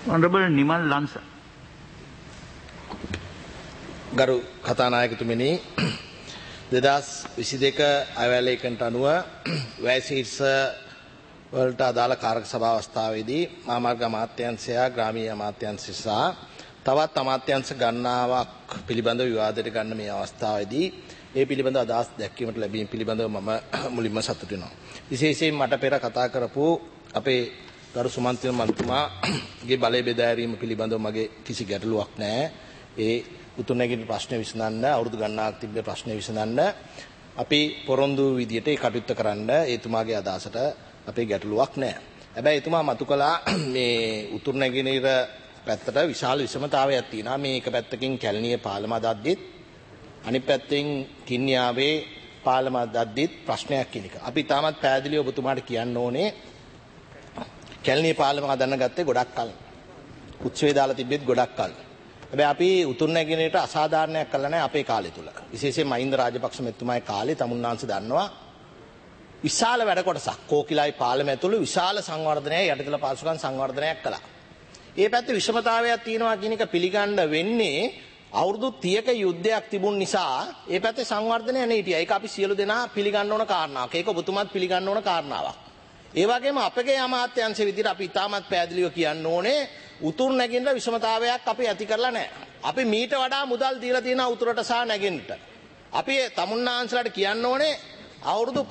Honorable Nimal Lansa. ගරු කතානායකතුමනි 2022 අයවැලේකන්ට අනුව වැය ශීර්ෂ වලට අදාළ කාරක සභා අවස්ථාවේදී මාමාර්ග අමාත්‍යාංශය ග්‍රාමීය අමාත්‍යාංශය සහ තවත් අමාත්‍යාංශ ගණනාවක් පිළිබඳව විවාදයට ගන්න මේ අවස්ථාවේදී ඒ පිළිබඳව අදහස් දැක්වීමට ලැබීම පිළිබඳව මම මුලින්ම සතුටු වෙනවා. විශේෂයෙන් මට පෙර කතා කරපු අපේ ගරු සුමන්ත්‍රණ මන්ත්‍රීතුමාගේ බලය බෙදා ගැනීම පිළිබඳව මගේ කිසි ගැටලුවක් නැහැ. ඒ උතුරනැගිලි ප්‍රශ්න විසඳන්න අවුරුදු ගණනාවක් තිබ්බ ප්‍රශ්න විසඳන්න අපි පොරොන්දු විදියට ඒ කටයුත්ත කරන්න එතුමාගේ අදහසට අපේ ගැටලුවක් නැහැ. හැබැයි එතුමා මතු කළා මේ උතුරනැගිලිර පැත්තට විශාල විෂමතාවයක් තියෙනවා. මේ එක පැත්තකින් කැලණියේ පාලම අදද්දිත් අනිත් පැත්තෙන් කින්නියාවේ පාලම අදද්දිත් ප්‍රශ්නයක් කියන එක. අපි තාමත් පැහැදිලිව ඔබතුමාට කියන්න ඕනේ කැලණියේ පාලම හදන්න ගත්තේ ගොඩක් කල්. උත්සවය දාලා තිබෙත් ගොඩක් කල්. හැබැයි අපි උතුරනැගිලිට අසාධාරණයක් කළා නැහැ අපේ කාලය තුල. විශේෂයෙන් මහින්ද රාජපක්ෂ මෙතුමාගේ කාලේ තමුන්නාංශ දන්නවා විශාල වැඩ කොටසක් කෝකිලයි පාලම ඇතුළු විශාල සංවර්ධනයක් යටිතල පාසුකම් සංවර්ධනයක් කළා. ඒ පැත්තේ විෂමතාවයක් තියෙනවා කියන එක පිළිගන්න වෙන්නේ අවුරුදු 30ක යුද්ධයක් තිබුණ නිසා ඒ පැත්තේ සංවර්ධනය නැහිටියා. ඒක අපි සියලු දෙනා පිළිගන්න ඕන කාරණාවක්. ඒක ඔබතුමාත් පිළිගන්න ඕන කාරණාවක්. ඒ වගේම අපගේ අමාත්‍යාංශ විදිහට අපි ඉතාමත් පැහැදිලිව කියන්න ඕනේ උතුරු නැගින්න විෂමතාවයක් අපි ඇති කරලා නැහැ. අපි මීට වඩා මුදල් දීලා තියෙනවා උතුරට සහ නැගින්නට. අපි තමුන්නාංශලාට කියන්න ඕනේ අවුරුදු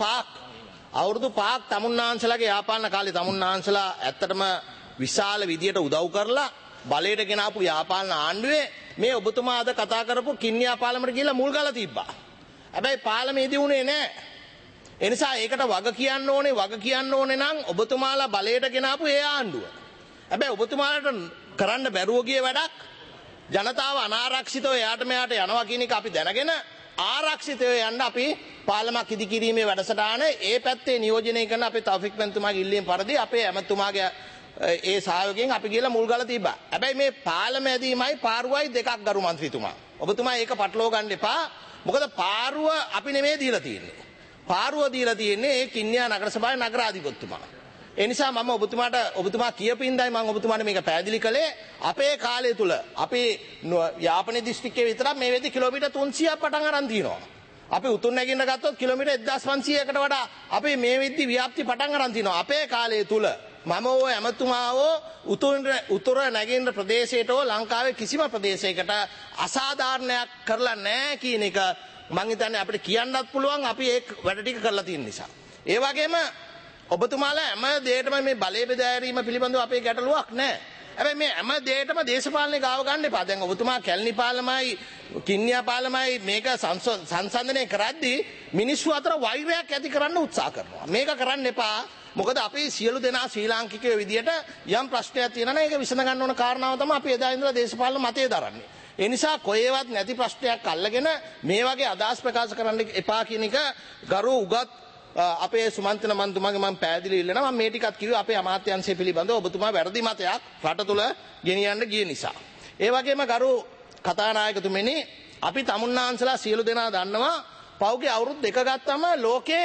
5ක් තමුන්නාංශලාගේ යාපාන කාලේ තමුන්නාංශලා ඇත්තටම විශාල විදියට උදව් කරලා බලයට ගෙනාපු යාපාන ආණ්ඩුවේ මේ ඔබතුමා අද කතා කරපු කින්නියා පාලමට ගිහිල්ලා මුල් ගාලා තිබ්බා. හැබැයි පාලමේදී උනේ නැහැ. ඒ නිසා ඒකට වග කියන්න ඕනේ නම් ඔබතුමාලා බලයට ගෙනාපු ඒ ආණ්ඩුව. හැබැයි ඔබතුමාලට කරන්න බැරුව ගිය වැඩක් ජනතාව අනාරක්ෂිතව එයාට මෙයාට යනවා කියන එක අපි දැනගෙන ආරක්ෂිතව යන්න අපි පාලමක් ඉදිකිරීමේ වැඩසටහන ඒ පැත්තේ නියෝජනය කරන අපේ තවෆික් මන්තුමාගේ ඉල්ලීම පරිදි අපේ ඇමතුමාගේ ඒ සහයෝගයෙන් අපි ගිහලා මුල් ගාලා තිබ්බා. හැබැයි මේ පාලම ඇදීමයි පාරුවයි දෙකක් ගරු මන්ත්‍රීතුමා. ඔබතුමා ඒක පටලව ගන්න එපා. මොකද පාරුව අපි නෙමෙයි දීලා තියෙන්නේ. පාරුව දීලා තියෙන්නේ ඒ කින්නියා නගර සභාවේ නගරාධිපතිතුමා. ඒ නිසා මම ඔබතුමා කියපින්දයි මම ඔබතුමාට මේක පැහැදිලි කළේ අපේ කාලය තුල අපි යාපනයේ දිස්ත්‍රික්කයේ විතරක් මේ වෙද්දි කිලෝමීටර් 300ක් පටන් අරන් තියෙනවා. අපි උතුරු නැගින්න ගත්තොත් කිලෝමීටර් 1500කට වඩා අපි මේ වෙද්දි ව්‍යාප්ති පටන් අරන් තියෙනවා. අපේ කාලය තුල මම ඕ ඇමතුමාවෝ උතුර නැගින්න ප්‍රදේශයටෝ ලංකාවේ කිසිම ප්‍රදේශයකට අසාධාරණයක් කරලා නැහැ කියන එක මං හිතන්නේ අපිට කියන්නත් පුළුවන් අපි ඒ වැඩ ටික කරලා තියෙන නිසා. ඒ වගේම ඔබතුමාලා හැම දෙයකටම මේ බලය බෙදා ගැනීම පිළිබඳව අපේ ගැටලුවක් නැහැ. හැබැයි මේ හැම දෙයකටම දේශපාලනේ ගාව ගන්න එපා. දැන් ඔබතුමා කැලණි පාලමයි කින්නියා පාලමයි මේක සංසන්දනය කරද්දී මිනිස්සු අතර වෛරයක් ඇති කරන්න උත්සාහ කරනවා. මේක කරන්න එපා. මොකද අපි සියලු දෙනා ශ්‍රී ලාංකිකයෝ විදියට යම් ප්‍රශ්නයක් තියෙනවා නම් ඒක විසඳ ගන්න ඕන කාරණාව තමයි අපි එදා ඉඳලා දේශපාලන මතය දරන්නේ. ඒ නිසා කොහේවත් නැති ප්‍රශ්නයක් අල්ලගෙන මේ වගේ අදහස් ප්‍රකාශ කරන්න එපා කියන එක ගරු උගත් අපේ සුමන්ත්‍රණ මන්තුමාගේ මම පැහැදිලි ඉල්ලනවා. මම මේ ටිකත් කිව්වේ අපේ අමාත්‍යාංශය පිළිබඳව ඔබතුමා වැරදි මතයක් රට තුල ගෙනියන්න ගිය නිසා. ඒ වගේම ගරු කතානායකතුමනි අපි තමුන්නාංශලා සියලු දෙනා දන්නවා පෞගේ අවුරුදු දෙක ගත්තම ලෝකේ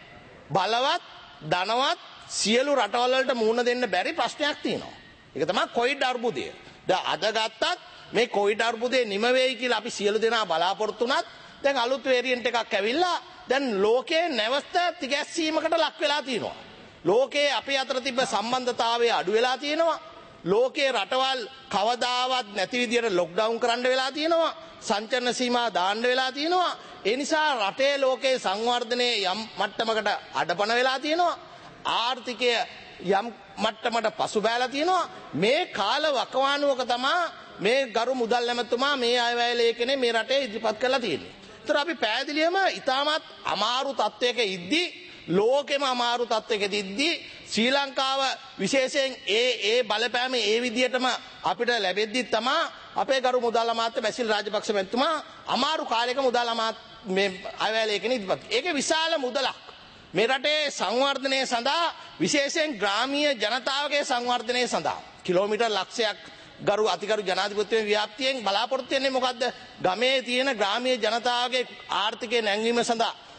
බලවත් ධනවත් සියලු රටවල් වලට මුහුණ දෙන්න බැරි ප්‍රශ්නයක් තියෙනවා. ඒක තමයි කොවිඩ් අර්බුදය. දැන් අද ගත්තත් මේ කොවිඩ් අර්බුදේ නිම වෙයි කියලා අපි සියලු දෙනා බලාපොරොත්තු වුණත් දැන් අලුත් වේරියන්ට් එකක් ඇවිල්ලා දැන් ලෝකේ නැවත තිගැස්සීමකට ලක් වෙලා තියෙනවා. ලෝකේ අපේ අතර තිබ්බ සම්බන්ධතාවය අඩු වෙලා තියෙනවා. ලෝකේ රටවල් කවදාවත් නැති විදියට ලොක්ඩවුන් කරන්න වෙලා තියෙනවා. සංචරණ සීමා දාන්න වෙලා තියෙනවා. ඒ නිසා රටේ ලෝකේ සංවර්ධනයේ යම් මට්ටමකට අඩපණ වෙලා තියෙනවා. ආර්ථිකය යම් මට්ටමකට පසුබෑලා තියෙනවා. මේ කාල වකවානුවක තමයි මේ ගරු මුදල් ඇමතුමා මේ අයවැය ලේඛනයේ මේ රටේ ඉදිරිපත් කරලා තියෙන්නේ. ඒතර අපි පැහැදිලිවම ඉතාමත් අමාරු තත්වයක ඉද්දි ලෝකෙම අමාරු තත්වයක ඉද්දි ශ්‍රී ලංකාව විශේෂයෙන් ඒ බලපෑම ඒ විදියටම අපිට ලැබෙද්දි තමයි අපේ ගරු මුදල් අමාත්‍ය බැසිල් රාජපක්ෂ මැතිතුමා අමාරු කාලයක මුදල් අමාත්‍ය මේ අයවැය ලේඛනයේ ඉදිරිපත්. ඒකේ විශාල මුදලක් මේ රටේ සංවර්ධනය සඳහා විශේෂයෙන් ග්‍රාමීය ජනතාවගේ සංවර්ධනය සඳහා කිලෝමීටර් ලක්ෂයක් ගරු අතිගරු ජනාධිපතිතුමා ව්‍යාප්තියෙන් බලාපොරොත්තු වෙන්නේ මොකද්ද? ගමේ තියෙන ග්‍රාමීය ජනතාවගේ ආර්ථිකය නැංවීම සඳහා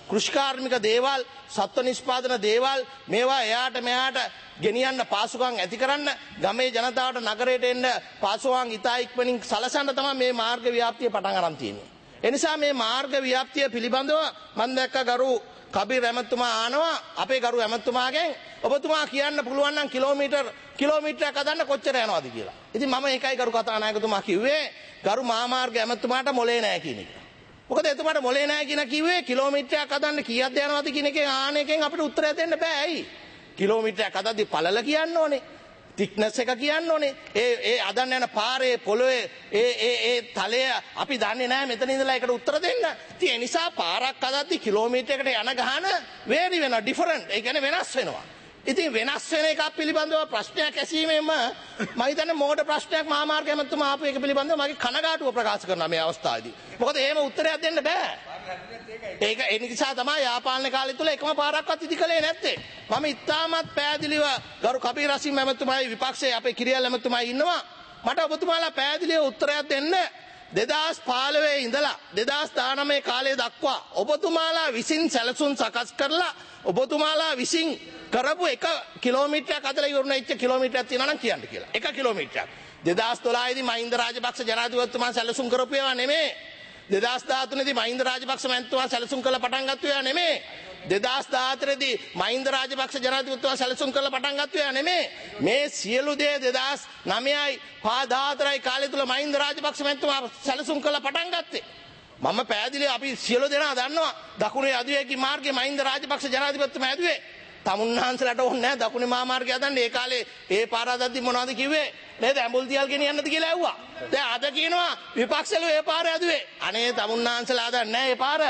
කෘෂිකාර්මික දේවල්, සත්ව නිෂ්පාදන දේවල් මේවා එයාට මෙයාට ගෙනියන්න පාසුකම් ඇති කරන්න ගමේ ජනතාවට නගරයට එන්න පාසුකම් ඉතා ඉක්මනින් සලසන්න තමයි මේ මාර්ග ව්‍යාප්තිය පටන් අරන් තියෙන්නේ. ඒ නිසා මේ මාර්ග ව්‍යාප්තිය පිළිබඳව මම දැක්ක ගරු කබීර් ඇමතුමා ආනවා අපේ ගරු ඇමතුමාගෙන් ඔබතුමා කියන්න පුළුවන් නම් කිලෝමීටරයක් හදන්න කොච්චර යනවද කියලා. ඉතින් මම ඒකයි ගරු කතානායකතුමා කිව්වේ ගරු මහාමාර්ග ඇමතුමාට මොලේ නැහැ කියන එක. මොකද එතුමාට මොලේ නැහැ කියන කිව්වේ කිලෝමීටරයක් හදන්න කීයක්ද යනවද කියන එකෙන් ආන එකෙන් අපිට උත්තරයක් දෙන්න බෑ. ඇයි? කිලෝමීටරයක් හදද්දි පළල කියන්න ඕනේ. තික්නස් එක කියන්න ඕනේ. ඒ අදන්න යන පාරේ පොළොවේ ඒ තලය අපි දන්නේ නැහැ මෙතන ඉඳලා ඒකට උත්තර දෙන්න. ඉතින් ඒ නිසා පාරක් හදද්දි කිලෝමීටරයකට යන ගහන වේරි වෙනවා ඩිෆරන්ට්. ඒ කියන්නේ වෙනස් වෙනවා. ඉතින් වෙනස් වෙන එකක් පිළිබඳව ප්‍රශ්නයක් ඇසීමෙන්ම මම හිතන්නේ මෝඩ ප්‍රශ්නයක් මහාමාර්ග ඇමතුමා ආපු එක පිළිබඳව මගේ කනගාටුව ප්‍රකාශ කරනවා මේ අවස්ථාවේදී. මොකද එහෙම උත්තරයක් දෙන්න බෑ. ඒක ඒ නිසා තමයි යාපාලන කාලය තුල එකම පාරක්වත් ඉදි කළේ නැත්තේ. මම ඉතාමත් පැහැදිලිව ගරු කබීර් රසිම් ඇමතුමායි විපක්ෂයේ අපේ කිරියල් ඇමතුමායි ඉන්නවා. මට ඔබතුමාලා පැහැදිලිව උත්තරයක් දෙන්න 2015 ඉඳලා 2019 කාලය දක්වා ඔබතුමාලා විසින් සැලසුම් සකස් කරලා ඔබතුමාලා විසින් කරපු එක කිලෝමීටරයක් අදලා ඉවරන ඉච්ච කිලෝමීටරයක් තියෙනවා නම් කියන්න කියලා. එක කිලෝමීටරයක්. 2012 දී මහින්ද රාජපක්ෂ ජනාධිපතිතුමා සැලසුම් කරපු ඒවා නෙමෙයි. 2013 දී මහින්ද රාජපක්ෂ මැතිතුමා සැලසුම් කරලා පටන් ගත්ත ඒවා නෙමෙයි. 2014 දී මහින්ද රාජපක්ෂ ජනාධිපතිතුමා සැලසුම් කරලා පටන් ගත්ත ඒවා නෙමෙයි. මේ සියලු දේ 2009යි 2014යි කාලය තුල මහින්ද රාජපක්ෂ මැතිතුමා සැලසුම් කරලා පටන් ගත්තේ. මම පැහැදිලිව අපි සියලු දෙනා දන්නවා දකුණේ අධිවේගී මාර්ගයේ මහින්ද රාජපක්ෂ ජනාධිපතිතුමා ඇදුවේ. තමුන්හන්සලට ඕනේ නැහැ දකුණේ මහා මාර්ගය හදන්න. ඒ කාලේ ඒ පාර හදද්දි මොනවද කිව්වේ? නේද ඇඹුල් තියල් ගෙනියන්නද කියලා ඇහුවා. දැන් අද කියනවා විපක්ෂලු ඒ පාර ඇදුවේ. අනේ තමුන්හන්සලා හදන්නේ නැහැ ඒ පාර.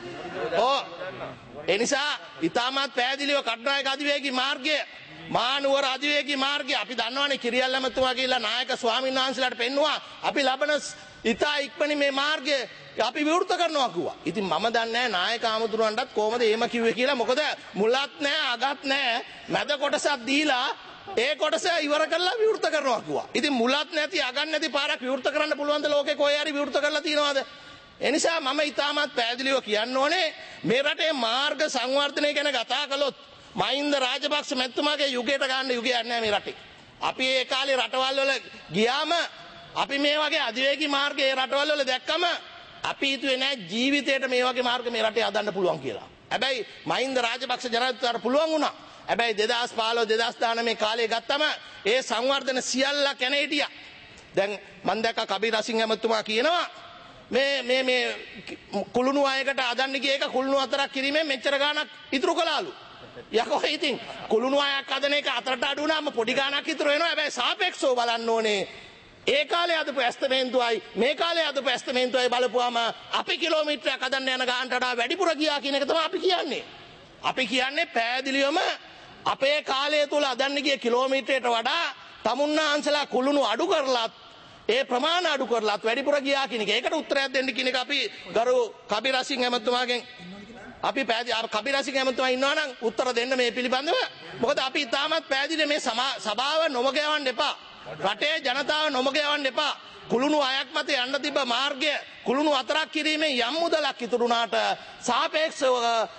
ඒ නිසා ඊටමත් පැහැදිලිව කටුනායක අධිවේගී මාර්ගය මානුවර අධිවේගී මාර්ගය අපි දන්නවනේ කිරියල් ඇමතුමා කියලා නායක ස්වාමීන් වහන්සේලාට පෙන්නුවා අපි ලබන ඉතා ඉක්මනින් මේ මාර්ගය අපි විවෘත කරනවා කිව්වා. ඉතින් මම දන්නේ නැහැ නායක ආමතුරුවන්ටත් කොහමද එහෙම කිව්වේ කියලා. මොකද මුලත් නැහැ අගත් නැහැ මැද කොටසක් දීලා ඒ කොටස ඉවර කරලා විවෘත කරනවා කිව්වා. ඉතින් මුලත් නැති අගත් නැති පාරක් විවෘත කරන්න පුළුවන්ද ලෝකේ කොහේ හරි විවෘත කරලා තියනවද? එනිසා මම ඊටමත් පැහැදිලිව කියන්න ඕනේ මේ රටේ මාර්ග සංවර්ධනය ගැන කතා කළොත් මහින්ද රාජපක්ෂ මැතිතුමාගේ යුගයට ගන්න යුගයක් නැහැ මේ රටේ. අපි ඒ කාලේ රටවල් වල ගියාම අපි මේ වගේ අධිවේගී මාර්ගයේ රටවල් වල දැක්කම අපි හිතුවේ නෑ ජීවිතේට මේ වගේ මාර්ග මේ රටේ හදන්න පුළුවන් කියලා. හැබැයි මහින්ද රාජපක්ෂ ජනාධිපතිතුමාට පුළුවන් වුණා. හැබැයි 2015 2019 කාලේ ගත්තම ඒ සංවර්ධන සියල්ල කැන හිටියා. දැන් මම දැක්ක කබීර් රසිම් ඇමතුමා කියනවා මේ කුළුණු අයකට හදන්න ගිය එක කුළුණු හතරක් කිරීමෙන් මෙච්චර ගාණක් ඉතුරු කළාලු. යකෝ ඉතින් කුළුණු අයක් හදන එක අතරට අඩු වුණාම පොඩි ගාණක් ඉතුරු වෙනවා. හැබැයි සාපේක්ෂව බලන්න ඕනේ ඒ කාලේ අදපු ඇස්තමේන්තුවයි මේ කාලේ අදපු ඇස්තමේන්තුවයි බලපුවාම අපි කිලෝමීටරයක් හදන්න යන ගානට වඩා වැඩිපුර ගියා කියන එක තමයි අපි කියන්නේ. අපි කියන්නේ පැහැදිලිවම අපේ කාලය තුල හදන්න ගිය කිලෝමීටරයට වඩා තමුන්නාන්සලා කුළුණු අඩු කරලත් ඒ ප්‍රමාණ අඩු කරලත් වැඩිපුර ගියා කියන එක. ඒකට උත්තරයක් දෙන්න කියන එක අපි ගරු කබීර් රසිම් ඇමතුමාගෙන් අපි කබීර් රසිම් ඇමතුමා ඉන්නවා නම් උත්තර දෙන්න මේ පිළිබඳව. මොකද අපි තාමත් පැහැදිලි මේ සභාව නොමග යවන්න එපා. රටේ ජනතාව නොමග යවන්න එපා. කුළුණු අයක් මත යන්න තිබ්බ මාර්ගය කුළුණු හතරක් කිරීමෙන් යම් මුදලක් ඉතුරුනාට සාපේක්ෂව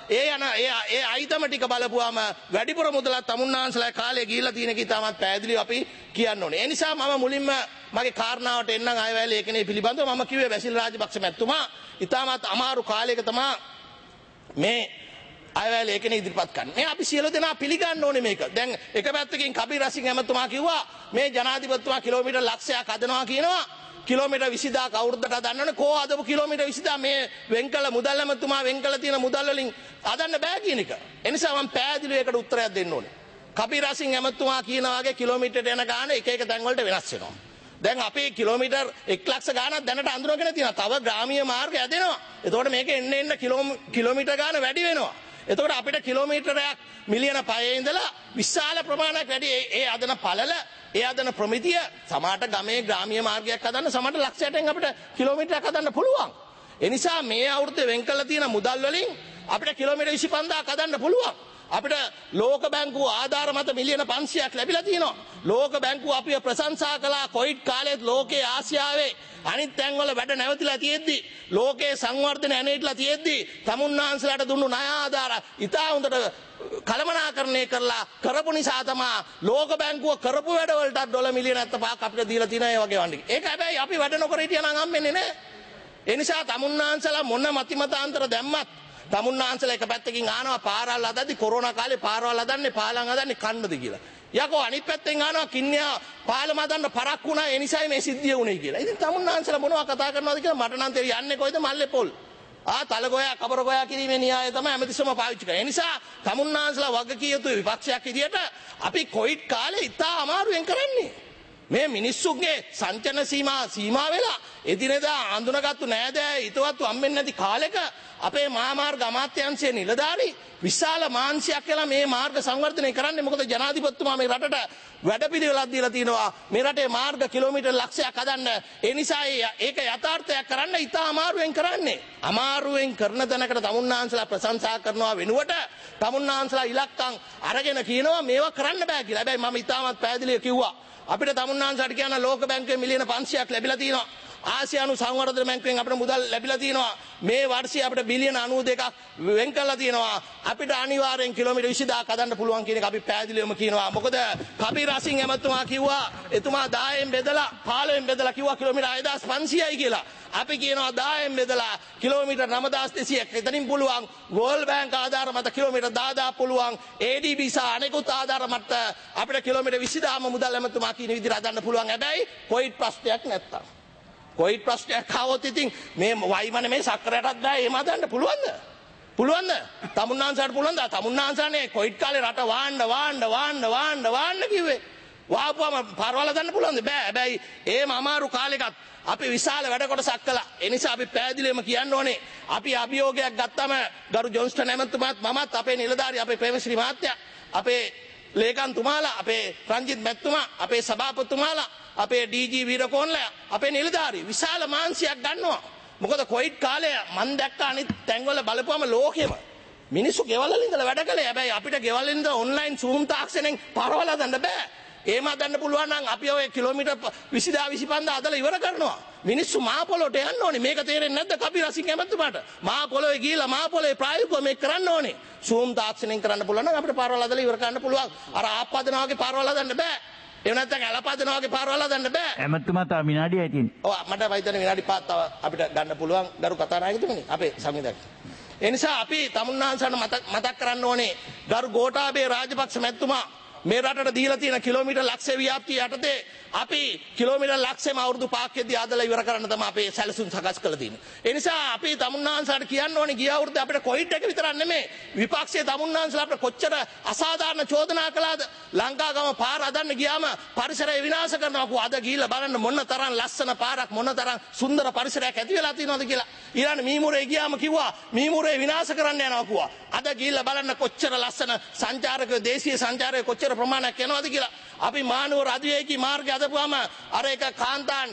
ඒ අයිතම ටික බලපුවාම වැඩිපුර මුදලක් තමුන්නාන්සලා කාලේ ගිහිල්ලා තියෙන එක ඉතාමත් පැහැදිලිව අපි කියන්න ඕනේ. ඒ නිසා මම මුලින්ම මගේ කාරණාවට එන්නම් අයවැය ලේඛනයේ පිළිබඳව මම කිව්වේ බැසිල් රාජපක්ෂ මැතිතුමා ඉතාමත් අමාරු කාලයක තමයි මේ අයවැය ලේඛන ඉදිරිපත් කරන්නේ. මේ අපි සියලු දෙනා පිළිගන්න ඕනේ මේක. දැන් එක පැත්තකින් කබීර් රසිම් ඇමතුමා කිව්වා මේ ජනාධිපතිතුමා කිලෝමීටර් ලක්ෂයක් හදනවා කියනවා. කිලෝමීටර් 20000ක් අවුරුද්දට හදන්නනේ කෝ හදපු කිලෝමීටර් 20000 මේ වෙන්කල මුදල් ඇමතුමා වෙන්කල තියෙන මුදල් වලින් හදන්න බෑ කියන එක. ඒ නිසා මම පැහැදිලිව ඒකට උත්තරයක් දෙන්න ඕනේ. කබීර් රසිම් ඇමතුමා කියන වගේ කිලෝමීටර් යන ගාන එක එක තැන් වලට වෙනස් වෙනවා. දැන් අපේ කිලෝමීටර් 1 ලක්ෂ ගානක් දැනට අඳුරගෙන තියෙනවා. තව ග්‍රාමීය මාර්ග හැදෙනවා. එතකොට මේක එන්න කිලෝමීටර් ගාන වැඩි වෙනවා. එතකොට අපිට කිලෝමීටරයක් මිලියන 5 ඉඳලා විශාල ප්‍රමාණයක් වැඩි ඒ අදන පළල ඒ අදන ප්‍රමිතිය සමහරට ගමේ ග්‍රාමීය මාර්ගයක් හදන්න සමහරට ලක්ෂයටෙන් අපිට කිලෝමීටරයක් හදන්න පුළුවන්. ඒ නිසා මේ අවුරුද්දේ වෙන් කළ තියෙන මුදල් වලින් අපිට කිලෝමීටර් 25000ක් හදන්න පුළුවන්. අපිට ලෝක බැංකුව ආධාර මත මිලියන 500ක් ලැබිලා තියෙනවා. ලෝක බැංකුව අපිව ප්‍රශංසා කළා කොවිඩ් කාලෙත් ලෝකයේ ආසියාවේ අනිත් තැන්වල වැඩ නැවතිලා තියෙද්දි ලෝකයේ සංවර්ධනය ඇනෙట్లా තියෙද්දි තමුන්නාන්සලාට දුන්නු ණය ආධාර ඉතා හොඳට කළමනාකරණය කරලා කරපු නිසා තමයි ලෝක බැංකුව කරපු වැඩවලට ඩොලර් මිලියන 75ක් අපිට දීලා තියෙනවා ඒ වගේ වන්දි. ඒක හැබැයි අපි වැඩ නොකර හිටියා නම් හම්බෙන්නේ නැහැ. ඒ නිසා තමුන්නාන්සලා මොන මතිමතාන්තර දැම්මත් තමුන්නාන්සලා එක පැත්තකින් ආනවා පාරවල් හදද්දි කොරෝනා කාලේ පාරවල් හදන්නේ පාලම් හදන්නේ කන්නද කියලා. යකෝ අනිත් පැත්තෙන් ආනවා කින්නියා පාලම හදන්න පරක් වුණා ඒ නිසායි මේ සිද්ධිය වුනේ කියලා. ඉතින් තමුන්නාන්සලා මොනවා කතා කරනවද කියලා මට නම් තේරෙන්නේ යන්නේ කොයිද මල්ලේ පොල්. තලගොයා කබරගොයා කිරීමේ න්‍යාය තමයි ඇමතිසම පාවිච්චි කරන්නේ. ඒ නිසා තමුන්නාන්සලා වගකිය යුතු විපක්ෂයක් විදියට අපි කොවිඩ් කාලේ ඉතා අමාරුවෙන් කරන්නේ. මේ මිනිස්සුන්ගේ සංචන සීමා වෙලා එදිනෙදා අඳුනගත්තු නෑදෑ හිතවත්තු හම්බෙන්නේ නැති කාලෙක අපේ මහාමාර්ග අමාත්‍යාංශයේ නිලධාරී විශාල මාංශයක් කියලා මේ මාර්ග සංවර්ධනය කරන්නේ. මොකද ජනාධිපතිතුමා මේ රටට වැඩපිළිවෙලක් දීලා තිනවා මේ රටේ මාර්ග කිලෝමීටර් ලක්ෂයක් හදන්න. ඒ නිසා ඒක යථාර්ථයක් කරන්න ඉතා අමාරුවෙන් කරන්නේ. අමාරුවෙන් කරන තැනකට තමුන්නාන්සලා ප්‍රශංසා කරනවා වෙනුවට තමුන්නාන්සලා ඉලක්කම් අරගෙන කියනවා මේවා කරන්න බෑ කියලා. හැබැයි මම ඉතාමත් පැහැදිලිව කිව්වා අපිට තමුන්නාන්සලාට කියන ලෝක බැංකුවේ මිලියන 500ක් ලැබිලා තියෙනවා. ආසියානු සංවර්ධන බැංකුවෙන් අපිට මුදල් ලැබිලා තියෙනවා. මේ වර්ෂයේ අපිට බිලියන 92ක් වෙන් කරලා තියෙනවා. අපිට අනිවාර්යෙන් කිලෝමීටර් 20000ක් හදන්න පුළුවන් කියන එක අපි පැහැදිලිවම කියනවා. මොකද කබීර් අසින් එමතුමා කිව්වා එතුමා 10න් බෙදලා 15න් බෙදලා කිව්වා කිලෝමීටර් 6500යි කියලා. අපි කියනවා 10න් බෙදලා කිලෝමීටර් 9200ක් එතනින් පුළුවන්. වර්ල්ඩ් බැංක් ආධාර මත කිලෝමීටර් 10000 පුළුවන්. ADB සහ අනෙකුත් ආධාර මත අපිට කිලෝමීටර් 20000ම මුදල් එමතුමා කියන විදිහට හදන්න පුළුවන්. හැබැයි කොයිඩ් ප්‍රශ්නයක් නැත්තම් කොයිඩ් ප්‍රශ්නයක් ආවොත් ඉතින් මේ වයිමනේ මේ සක්කරයටත් බෑ එහෙම හදන්න පුළුවන්ද? පුළුවන්ද? තමුන්නාන්සාට පුළුවන්ද? තමුන්නාන්සානේ කොයිඩ් කාලේ රට වාන්න කිව්වේ. වාපුවම පරවල දාන්න පුළුවන්ද? බෑ. හැබැයි එහෙම අමාරු කාලෙකත් අපි විශාල වැඩ කොටසක් කළා. ඒ නිසා අපි පැහැදිලිවම කියන්න ඕනේ අපි අභියෝගයක් ගත්තම ගරු ජොන්ස්ටන් ඇමතුමාත් මමත් අපේ නිලධාරී අපේ ප්‍රේමශ්‍රී මහත්තයා අපේ ලේකම්තුමාලා අපේ රංජිත් මැතිතුමා අපේ සභාපතිතුමාලා අපේ DG වීරකෝන්ලා අපේ නිලධාරී විශාල මාංශයක් ගන්නවා. මොකද කොයිඩ් කාලේ මම දැක්ක අනිත් තැන්වල බලපුවම ලෝකෙම මිනිස්සු ගෙවල් වල ඉඳලා වැඩ කළේ. හැබැයි අපිට ගෙවල් වල ඉඳලා ඔන්ලයින් Zoom තාක්ෂණයෙන් පරවල දාන්න බෑ. එහෙම හදන්න පුළුවන් නම් අපි ඔය කිලෝමීටර් 20000 25000 හදලා ඉවර කරනවා. මිනිස්සු මහ පොළොට යන්න ඕනේ. මේක තේරෙන්නේ නැද්ද කබීර් අසින් ඇමතුමාට? මහ පොළොවේ ගිහිලා මහ පොළොවේ ප්‍රායෝගිකව මේක කරන්න ඕනේ. Zoom තාක්ෂණයෙන් කරන්න පුළුවන් නම් අපිට පරවල හදලා ඉවර කරන්න පුළුවන්. අර ආප්පදනා වගේ පරවල හදන්න බෑ. එහෙම නැත්නම් ඇලපදනා වගේ පාරවල් හදන්න බෑ. ඇමතුමා තව විනාඩියයි තියෙන්නේ. ඔව් මට වයිතන විනාඩි 5ක් තව අපිට ගන්න පුළුවන් ගරු කතානායකතුමනි අපේ සංවිධායක. ඒ නිසා අපි තමුන්නාන්සට මතක් කරන්න ඕනේ ගරු ගෝඨාභය රාජපක්ෂ මැතිතුමා මේ රටට දීලා තියෙන කිලෝමීටර් ලක්ෂ ව්‍යාප්තිය යටතේ අපි කිලෝමීටර් ලක්ෂෙම අවුරුදු 5කෙදී ආදලා ඉවර කරන්න තමයි අපේ සැලසුම් සකස් කරලා තියෙන්නේ. ඒ නිසා අපි තමුන්නාන්සලාට කියන්න ඕනේ ගිය අවුරුද්දේ අපිට කොවිඩ් එක විතරක් නෙමෙයි විපක්ෂයේ තමුන්නාන්සලා අපිට කොච්චර අසාධාරණ චෝදනා කළාද. ලංකාගම පාර හදන්න ගියාම පරිසරය විනාශ කරනවා කෝ. අද ගිහිල්ලා බලන්න මොන තරම් ලස්සන පාරක් මොන තරම් සුන්දර පරිසරයක් ඇති වෙලා තියෙනවද කියලා. ඊළඟ මීමුරේ ගියාම කිව්වා මීමුරේ විනාශ කරන්න යනවා කිව්වා. අද ගිහිල්ලා බලන්න කොච්චර ලස්සන සංචාරකයෝ දේශීය සංචාරකයෝ කොච්චර ප්‍රමාණයක් යනවද කියලා. අපි මානව අධිවේගී මාර්ගය හදපුවාම අර එක කාන්තාන්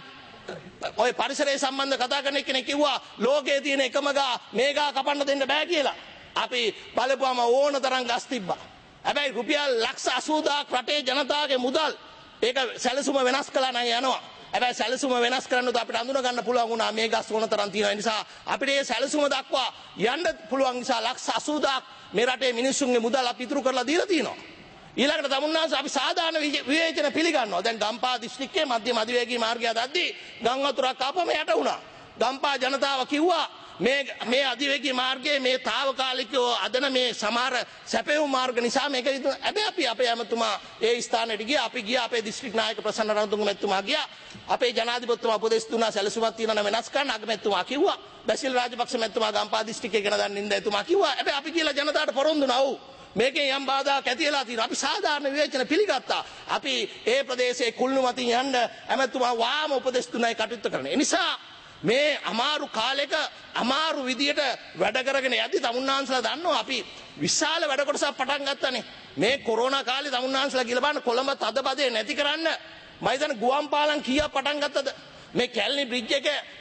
ඔය පරිසරය සම්බන්ධ කතා කරන කෙනෙක් කිව්වා ලෝකයේ තියෙන එකම ගා මේ ගා කපන්න දෙන්න බෑ කියලා. අපි බලපුවාම ඕන තරම් ගස් තිබ්බා. හැබැයි රුපියල් ලක්ෂ 80000ක් රටේ ජනතාවගේ මුදල් ඒක සැලසුම වෙනස් කළා නම් යනවා. හැබැයි සැලසුම වෙනස් කරන්නත් අපිට අඳුන ගන්න පුළුවන් වුණා මේ ගස් ඕන තරම් තියෙන නිසා අපිට මේ සැලසුම දක්වා යන්න පුළුවන් නිසා ලක්ෂ 80000ක් මේ රටේ මිනිස්සුන්ගේ මුදල් අපි ඉතුරු කරලා දීලා තියෙනවා. ඊළඟට තමුන්නාන්ස අපි සාධාරණ විවේචන පිළිගන්නවා. දැන් ගම්පහ දිස්ත්‍රික්කයේ මධ්‍යම අධිවේගී මාර්ගය හදද්දී ගම් වතුරක් ආපම යට වුණා. ගම්පහ ජනතාව කිව්වා මේ අධිවේගී මාර්ගයේ මේ తాවකාලිකව අදන මේ සමහර සැපයුම් මාර්ග නිසා මේක හැබැයි අපි අපේ ඇමතුමා ඒ ස්ථානෙට ගියා. අපි ගියා අපේ දිස්ත්‍රික් නායක ප්‍රසන්න රණතුංග මැතිතුමා ගියා. අපේ ජනාධිපතිතුමා උපදෙස් දුන්නා සැලසුමක් තියෙනවා වෙනස් කරන්න. අගමැතිතුමා කිව්වා. බැසිල් රාජපක්ෂ මැතිතුමා ගම්පහ දිස්ත්‍රික්කේ ගෙන දන් නින්ද එතුමා කිව්වා. හැබැයි අපි කියලා ජනතාවට පොරොන්දු වුණා. ඔව් මේකෙන් යම් බාධාක් ඇති වෙලා තියෙනවා. අපි සාධාරණ විවේචන පිළිගත්තා. අපි ඒ ප්‍රදේශයේ කුළුණු මතින් යන්න ඇමතුමා වාම උපදෙස් දුන්නයි කටයුතු කරන්නේ. ඒ නිසා මේ අමාරු කාලෙක අමාරු විදියට වැඩ කරගෙන යද්දි තමුන්නාන්සලා දන්නවා අපි විශාල වැඩ කොටසක් පටන් ගත්තානේ. මේ කොරෝනා කාලේ තමුන්නාන්සලා කියලා බලන්න කොළඹ තදබදේ නැති කරන්න මම හිතන්නේ ගුවන් පාලම් කීයක් පටන් ගත්තද? මේ කැලණි බ්‍රිජ් එක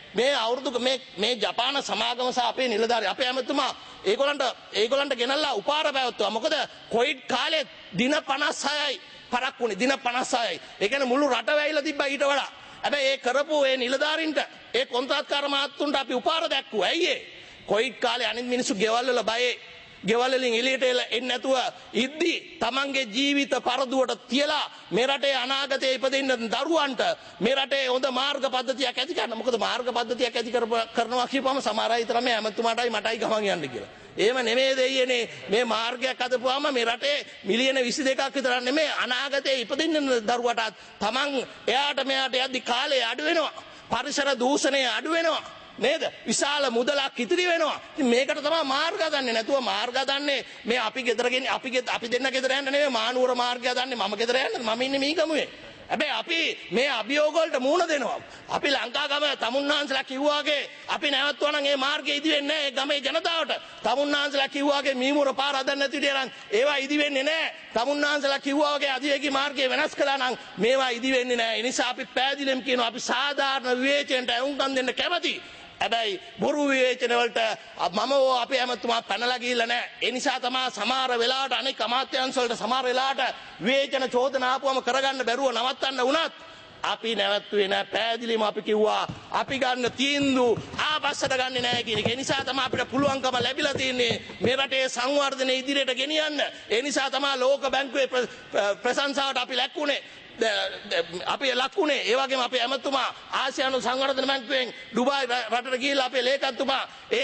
මේ අවුරුදු මේ ජපාන සමාගම සහ අපේ නිලධාරී අපේ ඇමතුමා ඒගොල්ලන්ට ගෙනල්ලා උපාර පැවැත්තුවා. මොකද කොවිඩ් කාලේ දින 56යි පරක් වුණේ. දින 56යි. ඒ කියන්නේ මුළු රට වැහිලා තිබ්බා ඊට වඩා. හැබැයි ඒ කරපු ඒ නිලධාරීන්ට ඒ කොන්ත්‍රාත්කාර මහත්තුන්ට අපි උපාර දැක්කුවා. ඇයි ඒ? කොවිඩ් කාලේ අනිත් මිනිස්සු ගෙවල් වල බයේ ගෙවල් වලින් එළියට එන්නේ නැතුව ඉද්දි තමන්ගේ ජීවිත පරදුවට තියලා මේ රටේ අනාගතයේ ඉපදෙන්න දරුවන්ට මේ රටේ හොඳ මාර්ග පද්ධතියක් ඇති කරන්න. මොකද මාර්ග පද්ධතියක් ඇති කරනවා කියපුවම සමහර අය හිතනවා මේ ඇමතුමාටයි මටයි ගමන් යන්න කියලා. එහෙම නෙමෙයි දෙයියනේ. මේ මාර්ගයක් අදපුවාම මේ රටේ මිලියන 22ක් විතර නෙමෙයි අනාගතයේ ඉපදෙන්න දරුවටත් තමන් එයාට මෙයාට යද්දි කාලය අඩු වෙනවා. පරිසර දූෂණය අඩු වෙනවා. නේද? විශාල මුදලක් ඉතිරි වෙනවා. ඉතින් මේකට තමයි මාර්ග හදන්නේ. නැතුව මාර්ග හදන්නේ මේ අපි ගෙදරගෙන අපි දෙන්න ගෙදර යන්න නෙමෙයි මානුවර මාර්ගය හදන්නේ. මම ගෙදර යන්න මම ඉන්නේ මීගමුවේ. හැබැයි අපි මේ අභියෝග වලට මුහුණ දෙනවා. අපි ලංකාගම තමුන්නාන්සලා කිව්වාගේ අපි නැවතුවා නම් ඒ මාර්ගය ඉදි වෙන්නේ නැහැ. ඒ ගමේ ජනතාවට තමුන්නාන්සලා කිව්වාගේ මීමුර පාර හදන්න නැති විදියට නම් ඒවා ඉදි වෙන්නේ නැහැ. තමුන්නාන්සලා කිව්වා වගේ අධිවේගී මාර්ගය වෙනස් කළා නම් මේවා ඉදි වෙන්නේ නැහැ. ඒ නිසා අපි පැහැදිලිවම කියනවා අපි සාධාරණ විවේචනයට වුන්කම් දෙන්න කැමතියි. හැබැයි බොරු විවේචන වලට මම අපේ ඇමතුමා පැනලා ගිහිල්ලා නැහැ. ඒ නිසා තමයි සමහර වෙලාවට අනෙක් අමාත්‍යාංශ වලට සමහර වෙලාවට විවේචන චෝදනා ආපුවම කරගන්න බැරුව නවත්තන්න වුණත් අපි නැවතුනේ නැහැ. පැහැදිලිවම අපි කිව්වා අපි ගන්න තීන්දුව ආපස්සට ගන්නෙ නැහැ කියන එක. ඒ නිසා තමයි අපිට පුළුවන්කම ලැබිලා තියෙන්නේ මේ රටේ සංවර්ධනය ඉදිරියට ගෙනියන්න. ඒ නිසා තමයි ලෝක බැංකුවේ ප්‍රශංසාවට අපි ලැක්ුණේ. අපි ලක්ුණේ ඒ වගේම අපේ ඇමතුමා ආසියානු සංවර්ධන බැංකුවෙන් ඩුබායි රටට ගිහිල්ලා අපේ ලේකම්තුමා ඒ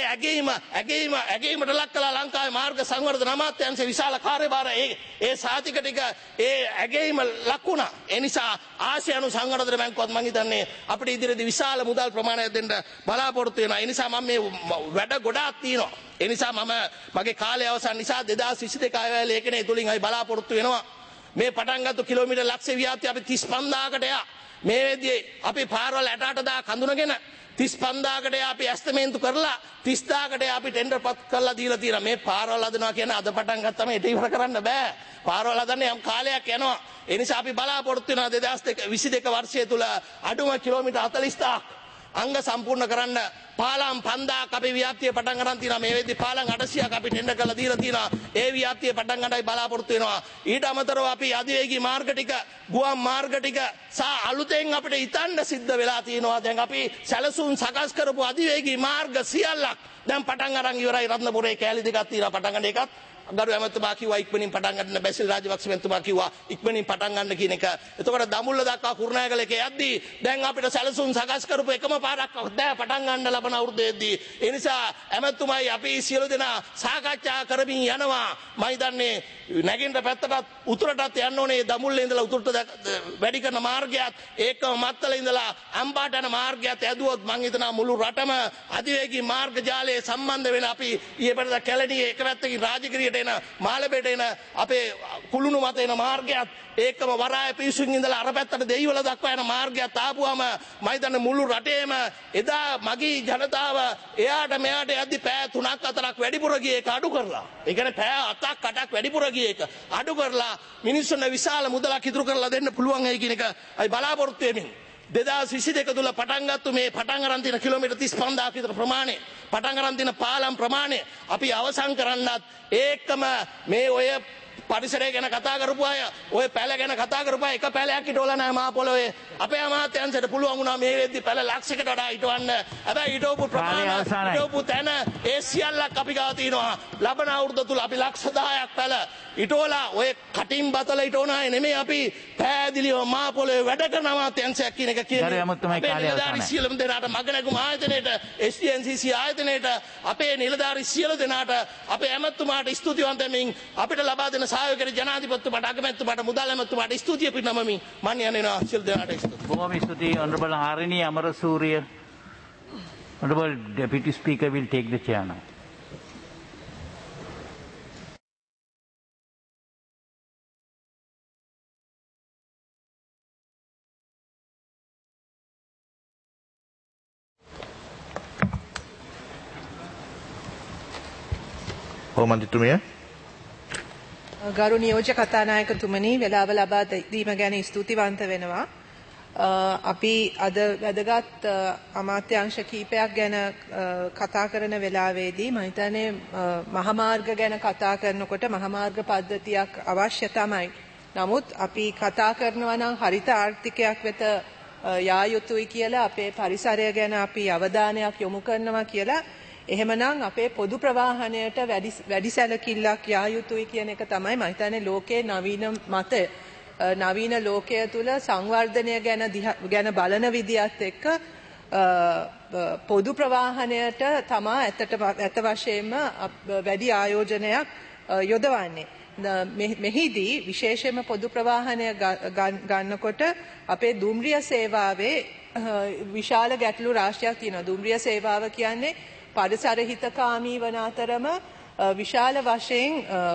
ඇගීමට ලක් කළා ලංකාවේ මාර්ග සංවර්ධන අමාත්‍යාංශයේ විශාල කාර්යභාර ඒ සාතික ටික ඒ ඇගීම ලක්ුණා. ඒ නිසා ආසියානු සංවර්ධන බැංකුවත් මම හිතන්නේ අපිට ඉදිරියේදී විශාල මුදල් ප්‍රමාණයක් දෙන්න බලාපොරොත්තු වෙනවා. ඒ නිසා මම මේ වැඩ ගොඩාක් තියෙනවා. ඒ නිසා මගේ කාලය අවසන් නිසා 2022 අයවැය ලේඛනයේ තුලින් අපි බලාපොරොත්තු වෙනවා. මේ පටන් ගත්ත කිලෝමීටර් ලක්ෂ ව්‍යාප්තිය අපි 35000කට යා. මේ වෙද්දී අපි පාරවල් 68000 කඳුනගෙන 35000කට යා අපි ඇස්තමේන්තු කරලා 30000කට යා අපි ටෙන්ඩර් පත් කරලා දීලා තියෙනවා. මේ පාරවල් හදනවා කියන්නේ අද පටන් ගත්තම ඒක ඉවර කරන්න බෑ. පාරවල් හදන්න යම් කාලයක් යනවා. ඒ නිසා අපි බලාපොරොත්තු වෙනවා 2022 වර්ෂය තුල අඩුම කිලෝමීටර් 40000ක් අංග සම්පූර්ණ කරන්න පාලම් 5000ක් අපි ව්‍යාප්තිය පටන් ගන්න තියෙනවා. මේ වෙද්දී පාලම් 800ක් අපි ටෙන්ඩර් කරලා දීලා තියෙනවා. ඒ ව්‍යාප්තිය පටන් ගන්නයි බලාපොරොත්තු වෙනවා. ඊට අමතරව අපි අධිවේගී මාර්ග ටික, ගුවන් මාර්ග ටික සහ අලුතෙන් අපිට ඉතන්න සිද්ධ වෙලා තියෙනවා. දැන් අපි සැලසුම් සකස් කරපු අධිවේගී මාර්ග සියල්ලක් දැන් පටන් අරන් ඉවරයි. රත්නපුරේ කෑලි දෙකක් තියෙනවා පටන් ගන්න එකත්. ගරු ඇමතුමා කිව්වා ඉක්මනින් පටන් ගන්න. බැසිල් රාජපක්ෂ මැතිතුමා කිව්වා ඉක්මනින් පටන් ගන්න කියන එක. එතකොට දඹුල්ල දක්වා කුරුණෑගල එක යද්දී දැන් අපිට සැලසුම් සකස් කරපු එකම පාරක් දැන් පටන් ගන්න ලබන අවුරුද්දේදී. ඒ නිසා ඇමතුමයි අපි සියලු දෙනා සාකච්ඡා කරමින් යනවා. මම හිතන්නේ නැගින්න පැත්තටත් උතුරටත් යන්න ඕනේ. දඹුල්ලේ ඉඳලා උතුරට වැඩි කරන මාර්ගයත් ඒකම මත්තල ඉඳලා අම්බාට යන මාර්ගයත් ඇදුවොත් මම හිතනවා මුළු රටම අධිවේගී මාර්ග ජාලයේ සම්බන්ධ වෙන අපි ඊපෙරදා කැලණියේ එක පැත්තකින් රාජගිරියට එන මාළඹේට එන අපේ කුළුණු මත එන මාර්ගයත් ඒකම වරාය පිසුන් ඉඳලා අර පැත්තට දෙයිවල දක්වා යන මාර්ගයත් ආපුවම මම හිතන්නේ මුළු රටේම එදා මගී ජනතාව එයාට මෙයාට යද්දි පෑ 3ක් 4ක් වැඩිපුර ගියේ ඒක අඩු කරලා. ඒ කියන්නේ පෑ 7ක් 8ක් වැඩිපුර ගියේ ඒක අඩු කරලා මිනිස්සුන්ට විශාල මුදලක් ඉතුරු කරලා දෙන්න පුළුවන් වෙයි කියන එක අපි බලාපොරොත්තු වෙමින් 2022 තුල පටන් ගත්ත මේ පටන් අරන් තියෙන කිලෝමීටර් 35000ක් විතර ප්‍රමාණය පටන් අරන් තියෙන පාලම් ප්‍රමාණය අපි අවසන් කරන්නත් ඒකම මේ ඔය පරිසරය ගැන කතා කරපු අය ඔය පැල ගැන කතා කරපු අය එක පැලයක් හිටවලා නැහැ මහ පොළොවේ. අපේ අමාත්‍යංශයට පුළුවන් වුණා මේ වෙද්දි පැල ලක්ෂයකට වඩා හිටවන්න. හැබැයි හිටවපු ප්‍රමාණය හිටවපු තැන ඒ සියල්ලක් අපි ගාව තියෙනවා. ලබන අවුරුද්ද තුල අපි ලක්ෂ 10ක් පැල හිටවලා ඔය කටින් බතල හිටවන අය නෙමෙයි අපි පැහැදිලිව මහ පොළොවේ වැඩ කරන අමාත්‍යංශයක් කියන එක කියන්නේ. අපේ නිලධාරි සියලුම දෙනාට මගනැගුම් ආයතනයේට STNCC ආයතනයේට අපේ නිලධාරි සියලු දෙනාට අපේ ඇමතුමාට ස්තුතිවන්ත වෙමින් අපිට ලබා දෙන සහයෝගයට ජනාධිපතිතුමාට අගමැතිතුමාට මුදල් ඇමතුමාට ස්තුතිය පිරිනමමින් මම යනවා සියලු දෙනාට ස්තුතියි. බොහොම ස්තුතියි. Honorable Harini Amarasuriya. Honorable Deputy Speaker will take the chair now. මන්ත්‍රීතුමිය ගරු නියෝජ්‍ය කතානායකතුමනි වෙලාව ලබා දීම ගැන ස්තුතිවන්ත වෙනවා. අපි අද වැදගත් අමාත්‍යාංශ කීපයක් ගැන කතා කරන වෙලාවේදී මම හිතන්නේ මහමාර්ග ගැන කතා කරනකොට මහමාර්ග පද්ධතියක් අවශ්‍ය තමයි. නමුත් අපි කතා කරනවා නම් හරිත ආර්ථිකයක් වෙත යා යුතුයි කියලා අපේ පරිසරය ගැන අපි අවධානයක් යොමු කරනවා කියලා එහෙමනම් අපේ පොදු ප්‍රවාහනයට වැඩි සැලකිල්ලක් යා යුතුයි කියන එක තමයි මම හිතන්නේ ලෝකයේ නවීන මතය. නවීන ලෝකය තුල සංවර්ධනය ගැන බලන විදියත් එක්ක පොදු ප්‍රවාහනයට තමා ඇත්ත වශයෙන්ම වැඩි ආයෝජනයක් යොදවන්නේ. මෙහිදී විශේෂයෙන්ම පොදු ප්‍රවාහනය ගන්නකොට අපේ දුම්රිය සේවාවේ විශාල ගැටලු රාශියක් තියෙනවා. දුම්රිය සේවාව කියන්නේ පරිසර හිතකාමී වන අතරම විශාල වශයෙන්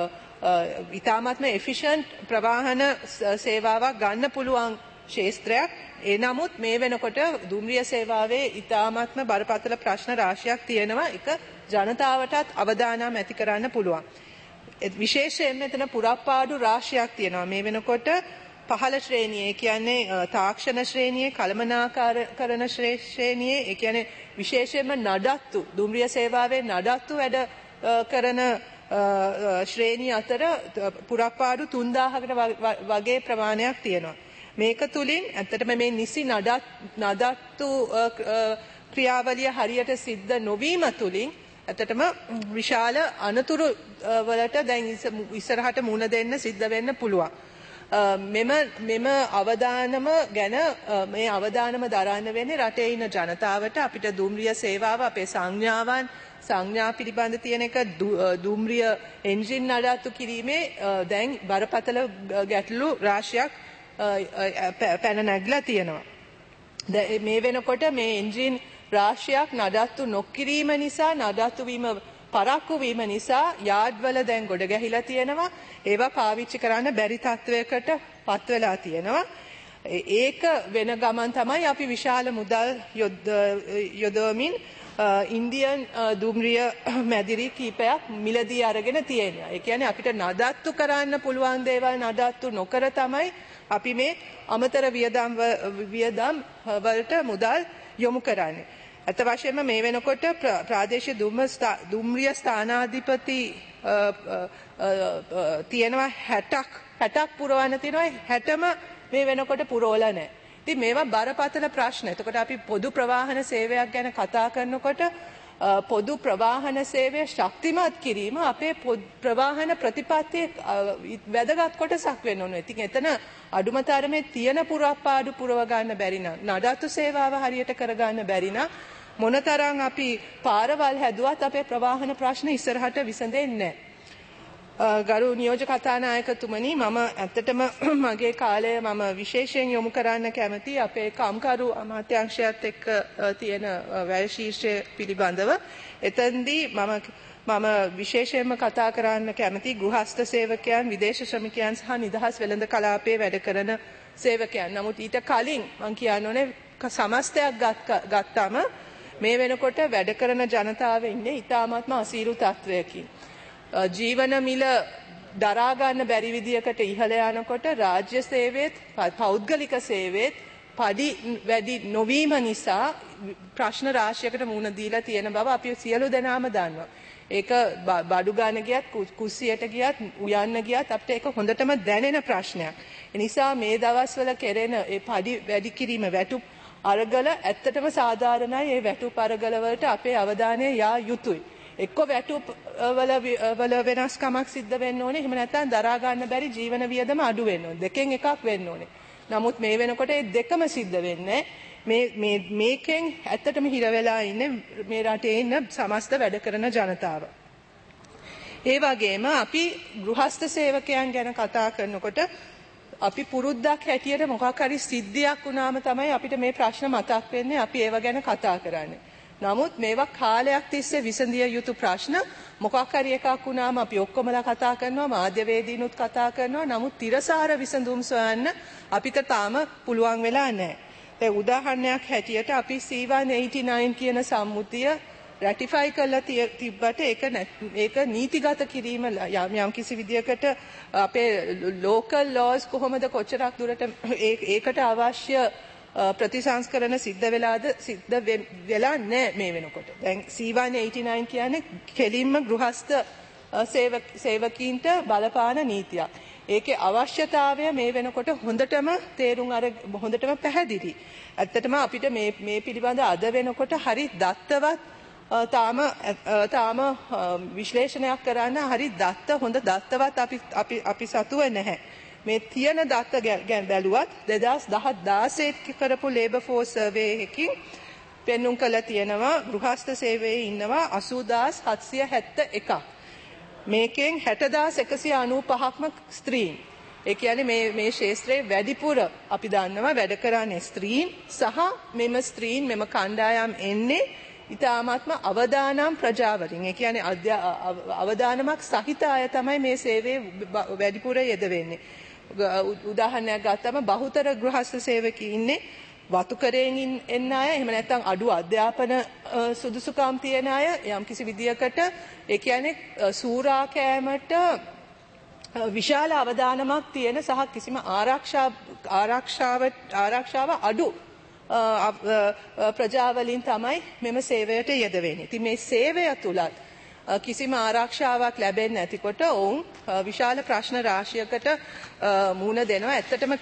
ඉතාමත්ම එෆිෂන්ට් ප්‍රවාහන සේවාවක් ගන්න පුළුවන් ක්ෂේත්‍රයක්. ඒ නමුත් මේ වෙනකොට දුම්රිය සේවාවේ ඉතාමත්ම බරපතල ප්‍රශ්න රාශියක් තියෙනවා. ඒක ජනතාවටත් අවදානම් ඇති කරන්න පුළුවන්. විශේෂයෙන්ම මෙතන පුරප්පාඩු රාශියක් තියෙනවා. මේ වෙනකොට පහළ ශ්‍රේණියේ කියන්නේ තාක්ෂණ ශ්‍රේණියේ කළමනාකරණ ශ්‍රේණියේ ඒ කියන්නේ විශේෂයෙන්ම නඩත්තු දුම්රිය සේවාවේ නඩත්තු වැඩ කරන ශ්‍රේණිය අතර පුරප්පාඩු 3000කට වගේ ප්‍රමාණයක් තියෙනවා. මේක තුලින් ඇත්තටම මේ නිසි නඩත්තු ක්‍රියාවලිය හරියට සිද්ධ නොවීම තුලින් ඇත්තටම විශාල අනතුරු වලට දැන් ඉස්සරහට මුහුණ දෙන්න සිද්ධ වෙන්න පුළුවන්. මෙම අවදානම ගැන මේ අවදානම දරන්න වෙන්නේ රටේ ඉන්න ජනතාවට. අපිට දුම්රිය සේවාව අපේ සංඥා පිළිබඳ තියෙන එක දුම්රිය එන්ජින් නඩත්තු කිරීමේ දැන් බරපතල ගැටලු රාශියක් පැන නැගලා තියෙනවා. මේ වෙනකොට මේ එන්ජින් රාශියක් නඩත්තු නොකිරීම නිසා නඩත්තු වීම පරක්කු වීම නිසා යාඩ්වල දැන් ගොඩ ගැහිලා තියෙනවා. ඒවා පාවිච්චි කරන්න බැරි තත්වයකට පත් වෙලා තියෙනවා. ඒක වෙන ගමන් තමයි අපි විශාල මුදල් යොදවමින් ඉන්දියන් දුම්රිය මැදිරි කීපයක් මිලදී අරගෙන තියෙනවා. ඒ කියන්නේ අපිට නඩත්තු කරන්න පුළුවන් දේවල් නඩත්තු නොකර තමයි අපි මේ අමතර වියදම් වලට මුදල් යොමු කරන්නේ. අත වශයෙන්ම මේ වෙනකොට ප්‍රාදේශීය දුම්රිය ස්ථානාධිපති තියෙනවා 60ක් පුරවන්න තියෙනවා. 60ම මේ වෙනකොට පුරවලා නැහැ. ඉතින් මේවා බරපතල ප්‍රශ්න. එතකොට අපි පොදු ප්‍රවාහන සේවයක් ගැන කතා කරනකොට පොදු ප්‍රවාහන සේවය ශක්තිමත් කිරීම අපේ ප්‍රවාහන ප්‍රතිපත්තියේ වැදගත් කොටසක් වෙන්න ඕනේ. ඉතින් එතන අඩුම තරමේ තියෙන පුරප්පාඩු පුරව ගන්න බැරි නම් නඩත්තු සේවාව හරියට කරගන්න බැරි නම් මොනතරම් අපි පාරවල් හැදුවත් අපේ ප්‍රවාහන ප්‍රශ්න ඉස්සරහට විසඳෙන්නේ නැහැ. ගරු නියෝජ්‍ය කතානායකතුමනි, මම ඇත්තටම මගේ කාලය මම විශේෂයෙන් යොමු කරන්න කැමති අපේ කම්කරු අමාත්‍යාංශයත් එක්ක තියෙන වැය ශීර්ෂය පිළිබඳව. එතෙන්දී මම විශේෂයෙන්ම කතා කරන්න කැමති ගෘහස්ත සේවකයන්, විදේශ ශ්‍රමිකයන් සහ නිදහස් වෙළඳ කලාපයේ වැඩ කරන සේවකයන්. නමුත් ඊට කලින් මම කියන්න ඕනේ සමස්තයක් ගත්තාම මේ වෙනකොට වැඩ කරන ජනතාව ඉන්නේ ඉතාමත්ම අසීරු තත්වයකින්. ජීවන මිල දරා ගන්න බැරි විදියකට ඉහළ යනකොට රාජ්‍ය සේවයේත් පෞද්ගලික සේවයේත් පඩි වැඩි නොවීම නිසා ප්‍රශ්න රාශියකට මුහුණ දීලා තියෙන බව අපි සියලු දෙනාම දන්නවා. ඒක බඩු ගන්න ගියත් කුස්සියට ගියත් උයන්න ගියත් අපිට ඒක හොඳටම දැනෙන ප්‍රශ්නයක්. ඒ නිසා මේ දවස්වල කෙරෙන ඒ පඩි වැඩි කිරීම වැටුප් අරගල ඇත්තටම සාධාරණයි. ඒ වැටුප් අරගල වලට අපේ අවධානය යා යුතුයි. එක්ක වැටුප් වල වෙනස්කමක් සිද්ධ වෙන්න ඕනේ. එහෙම නැත්නම් දරා ගන්න බැරි ජීවන වියදම අඩු වෙන්න ඕනේ. දෙකෙන් එකක් වෙන්න ඕනේ. නමුත් මේ වෙනකොට මේ දෙකම සිද්ධ වෙන්නේ මේකෙන් ඇත්තටම හිර වෙලා ඉන්නේ මේ රටේ ඉන්න සමස්ත වැඩ කරන ජනතාව. ඒ වගේම අපි ගෘහස්ත සේවකයන් ගැන කතා කරනකොට අපි පුරුද්දක් හැටියට මොකක් හරි සිද්ධියක් වුණාම තමයි අපිට මේ ප්‍රශ්න මතක් වෙන්නේ. අපි ඒව ගැන කතා කරන්නේ. නමුත් මේවා කාලයක් තිස්සේ විසඳිය යුතු ප්‍රශ්න. මොකක් හරි එකක් වුණාම අපි ඔක්කොමලා කතා කරනවා, මාධ්‍යවේදීනුත් කතා කරනවා. නමුත් තිරසාර විසඳුම් සොයන්න අපිට තාම පුළුවන් වෙලා නැහැ. ඒ උදාහරණයක් හැටියට අපි C189 කියන සම්මුතිය රැටිෆයි කරලා තිබ්බට ඒක නීතිගත කිරීම යම් කිසි විදියකට අපේ ලෝකල් ලෝස් කොහොමද කොච්චරක් දුරට ඒකට අවශ්‍ය ප්‍රතිසංස්කරණ සිද්ධ වෙලා නැහැ මේ වෙනකොට. දැන් C189 කියන්නේ කෙලින්ම ගෘහස්ත සේවකීන්ට බලපාන නීතියක්. ඒකේ අවශ්‍යතාවය මේ වෙනකොට හොඳටම හොඳටම පැහැදිලි. ඇත්තටම අපිට මේ පිළිබඳ අද වෙනකොට හරි දත්තවත් තාම විශ්ලේෂණයක් කරන්න හරි හොඳ දත්තවත් අපි සතුව නැහැ. මේ තියෙන දත්ත ගැන බැලුවත් 2016 කරපු ලේබර් ෆෝස් සර්වේ එකකින් පෙන්눔 කළ තියෙනවා ගෘහස්ත සේවයේ ඉන්නවා 80771ක්. මේකෙන් 60195ක්ම ස්ත්‍රීන්. ඒ කියන්නේ මේ ශාස්ත්‍රයේ වැඩිපුර අපි දන්නවා වැඩ කරන්නේ ස්ත්‍රීන් සහ මෙම කණ්ඩායම් එන්නේ ඉතාමත්ම අවදානම් ප්‍රජාවලින්. ඒ කියන්නේ අවදානමක් සහිත අය තමයි මේ සේවයේ වැඩිපුර යෙදවෙන්නේ. උදාහරණයක් ගත්තම බහුතර ගෘහස්ත සේවකී ඉන්නේ වතුකරයෙන් එන්න අය, එහෙම නැත්නම් අඩු අධ්‍යාපන සුදුසුකම් තියෙන අය, යම් කිසි විදියකට ඒ කියන්නේ සූරා කෑමට විශාල අවදානමක් තියෙන සහ කිසිම ආරක්ෂාව අඩු ප්‍රජාවලින් තමයි මෙම සේවයට යෙදවෙන්නේ. ඉතින් මේ සේවය තුලත් කිසිම ආරක්ෂාවක් ලැබෙන්නේ නැතිකොට ඔවුන් විශාල ප්‍රශ්න රාශියකට මුහුණ දෙනවා. ඇත්තටම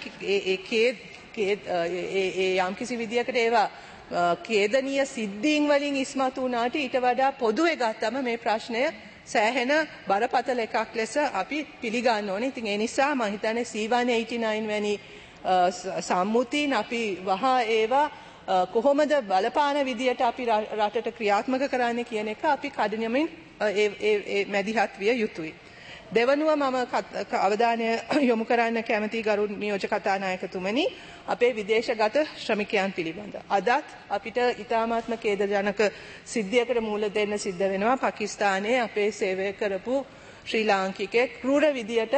යම් කිසි විදියකට ඒවා ඛේදනීය සිද්ධීන් වලින් ඉස්මතු වුණාට ඊට වඩා පොදුවේ ගත්තම මේ ප්‍රශ්නය සෑහෙන බරපතල එකක් ලෙස අපි පිළිගන්න ඕනේ. ඉතින් ඒ නිසා මම හිතන්නේ C189 වැනි සම්මුතින් අපි වහා ඒවා කොහොමද බලපාන විදියට අපි රටට ක්‍රියාත්මක කරන්නේ කියන එක අපි කඩිනමින් ඒ මැදිහත් විය යුතුයි. දෙවනුව මම අවධානය යොමු කරන්න කැමති ගරු නියෝජ්‍ය කතානායකතුමනි අපේ විදේශගත ශ්‍රමිකයන් පිළිබඳ. අදත් අපිට ඉතාමත්ම ඛේදජනක සිද්ධියකට මුහුණ දෙන්න සිද්ධ වෙනවා. පාකිස්තානයේ අපේ සේවය කරපු ශ්‍රී ලාංකිකයෙක් ක්‍රූර විදියට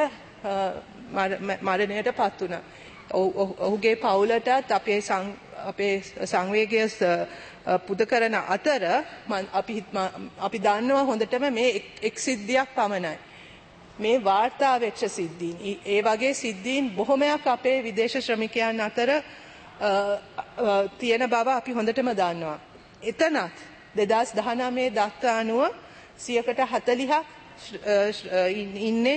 මරණයට පත් වුණා. ඔහුගේ පවුලටත් අපේ සංවේගය පුද කරන අතර අපි දන්නවා හොඳටම මේ එක් සිද්ධියක් පමණයි. මේ වාර්තා වෙච්ච සිද්ධීන් ඒ වගේ සිද්ධීන් බොහොමයක් අපේ විදේශ ශ්‍රමිකයන් අතර තියෙන බව අපි හොඳටම දන්නවා. එතනත් 2019 දත්ත අනුව 40%ක් ඉන්නේ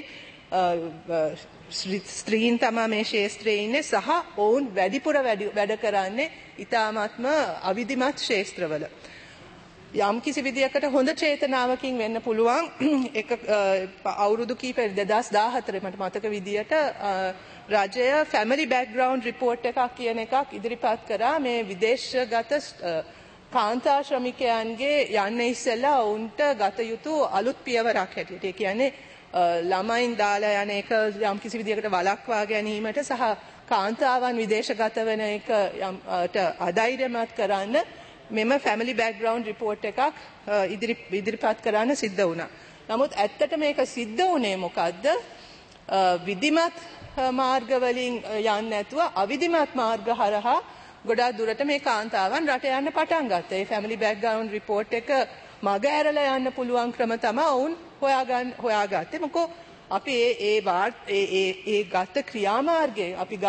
ස්ත්‍රීන් තමයි මේ ශාස්ත්‍රයේ ඉන්නේ සහ ඔවුන් වැඩිපුර වැඩ කරන්නේ ඉතාමත්ම අවිධිමත් ශාස්ත්‍රවල. යම් කිසි විදියකට හොඳ චේතනාවකින් වෙන්න පුළුවන්. එක අවුරුදු කිහිපෙක 2014 මට මතක විදියට රජය ෆැමිලි බෑග්ග්‍රවුන්ඩ් රිපෝට් එකක් කියන එකක් ඉදිරිපත් කරා මේ විදේශගත කාන්තා ශ්‍රමිකයන්ගේ යන්න ඉස්සෙල්ලා ඔවුන්ට ගත යුතු අලුත් පියවරක් හැටියට. ඒ කියන්නේ ළමයින් දාලා යන එක යම් කිසි විදියකට වළක්වා ගැනීමට සහ කාන්තාවන් විදේශගත වෙන එකට අධෛර්යමත් කරන්න මෙම ෆැමිලි බෑග්ග්‍රවුන්ඩ් රිපෝට් එකක් ඉදිරිපත් කරන්න සිද්ධ වුණා. නමුත් ඇත්තට මේක සිද්ධ වුණේ මොකද්ද? විධිමත් මාර්ග වලින් යන්නේ නැතුව අවිධිමත් මාර්ග හරහා ගොඩාක් දුරට මේ කාන්තාවන් රට යන්න පටන් ගත්තා. ඒ ෆැමිලි බෑග්ග්‍රවුන්ඩ් රිපෝට් එක මග ඇරලා යන්න පුළුවන් ක්‍රම තමයි ඔවුන් හොයාගත්තේ. මොකෝ අපි ඒ ගත ක්‍රියාමාර්ගයේ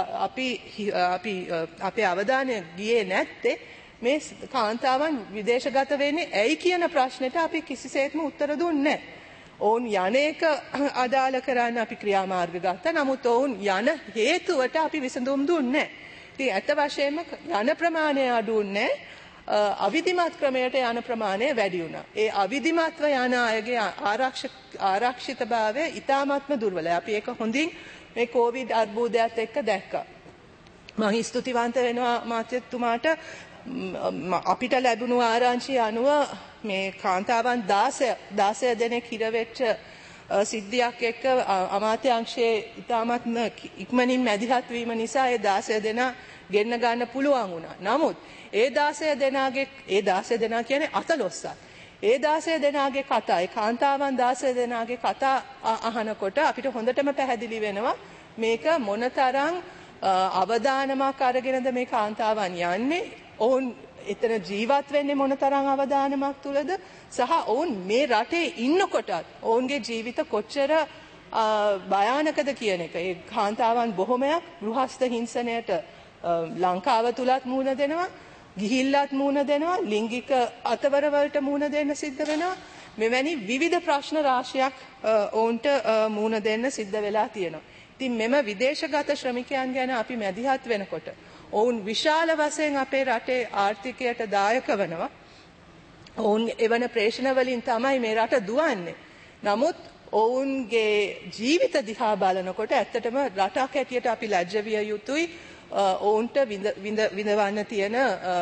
අපේ අවධානය ගියේ නැත්තේ මේ කාන්තාවන් විදේශගත වෙන්නේ ඇයි කියන ප්‍රශ්නෙට අපි කිසිසේත්ම උත්තර දුන්නේ නැහැ. ඔවුන් යන එක අදාළ කරන්න අපි ක්‍රියාමාර්ග ගත්තා. නමුත් ඔවුන් යන හේතුවට අපි විසඳුම් දුන්නේ නැහැ. ඉතින් ඇත්ත වශයෙන්ම යන ප්‍රමාණය අඩු වුණේ අවිධිමත් ක්‍රමයට යන ප්‍රමාණය වැඩි වුණා. ඒ අවිධිමත්ව යන අයගේ ආරක්ෂිතභාවය ඉතාමත්ම දුර්වලයි. අපි ඒක හොඳින් මේ කොවිඩ් අර්බුදයත් එක්ක දැක්කා. මම ස්තුතිවන්ත වෙනවා මාත්‍යතුමාට. අපිට ලැබුණු ආරංචිය අනුව මේ කාන්තාවන් 16 දෙනෙක් හිරවෙච්ච සිද්ධියක් එක්ක අමාත්‍යාංශයේ ඉතාමත්ම ඉක්මනින් මැදිහත් වීම නිසා ඒ 16 දෙනා ගෙන්න ගන්න පුළුවන් වුණා. නමුත් ඒ 16 දෙනා කියන්නේ අතලොස්සක්. ඒ 16 දෙනාගේ කතා, ඒ කාන්තාවන් 16 දෙනාගේ කතා අහනකොට අපිට හොඳටම පැහැදිලි වෙනවා මේක මොනතරම් අවදානමක් අරගෙනද මේ කාන්තාවන් යන්නේ. ඔවුන් එතන ජීවත් වෙන්නේ මොනතරම් අවදානමක් තුලද සහ ඔවුන් මේ රටේ ඉන්නකොටත් ඔවුන්ගේ ජීවිත කොච්චර භයානකද කියන එක. ඒ කාන්තාවන් බොහොමයක් ගෘහස්ත හිංසනයට ලංකාව තුලත් මුහුණ දෙනවා, ගිහිල්ලත් මුහුණ දෙනවා, ලිංගික අතවරවලට මුහුණ දෙන්න සිද්ධ වෙනවා. මෙවැනි විවිධ ප්‍රශ්න රාශියක් ඔවුන්ට මුහුණ දෙන්න සිද්ධ වෙලා තියෙනවා. ඉතින් මෙම විදේශගත ශ්‍රමිකයන් ගැන අපි මැදිහත් වෙනකොට ඔවුන් විශාල වශයෙන් අපේ රටේ ආර්ථිකයට දායක වෙනවා. ඔවුන් එවන ප්‍රේෂණ වලින් තමයි මේ රට දුවන්නේ. නමුත් ඔවුන්ගේ ජීවිත දිහා බලනකොට ඇත්තටම රටක් හැටියට අපි ලැජ්ජ විය යුතුයි. ඔවුන්ට විඳවන්න තියෙන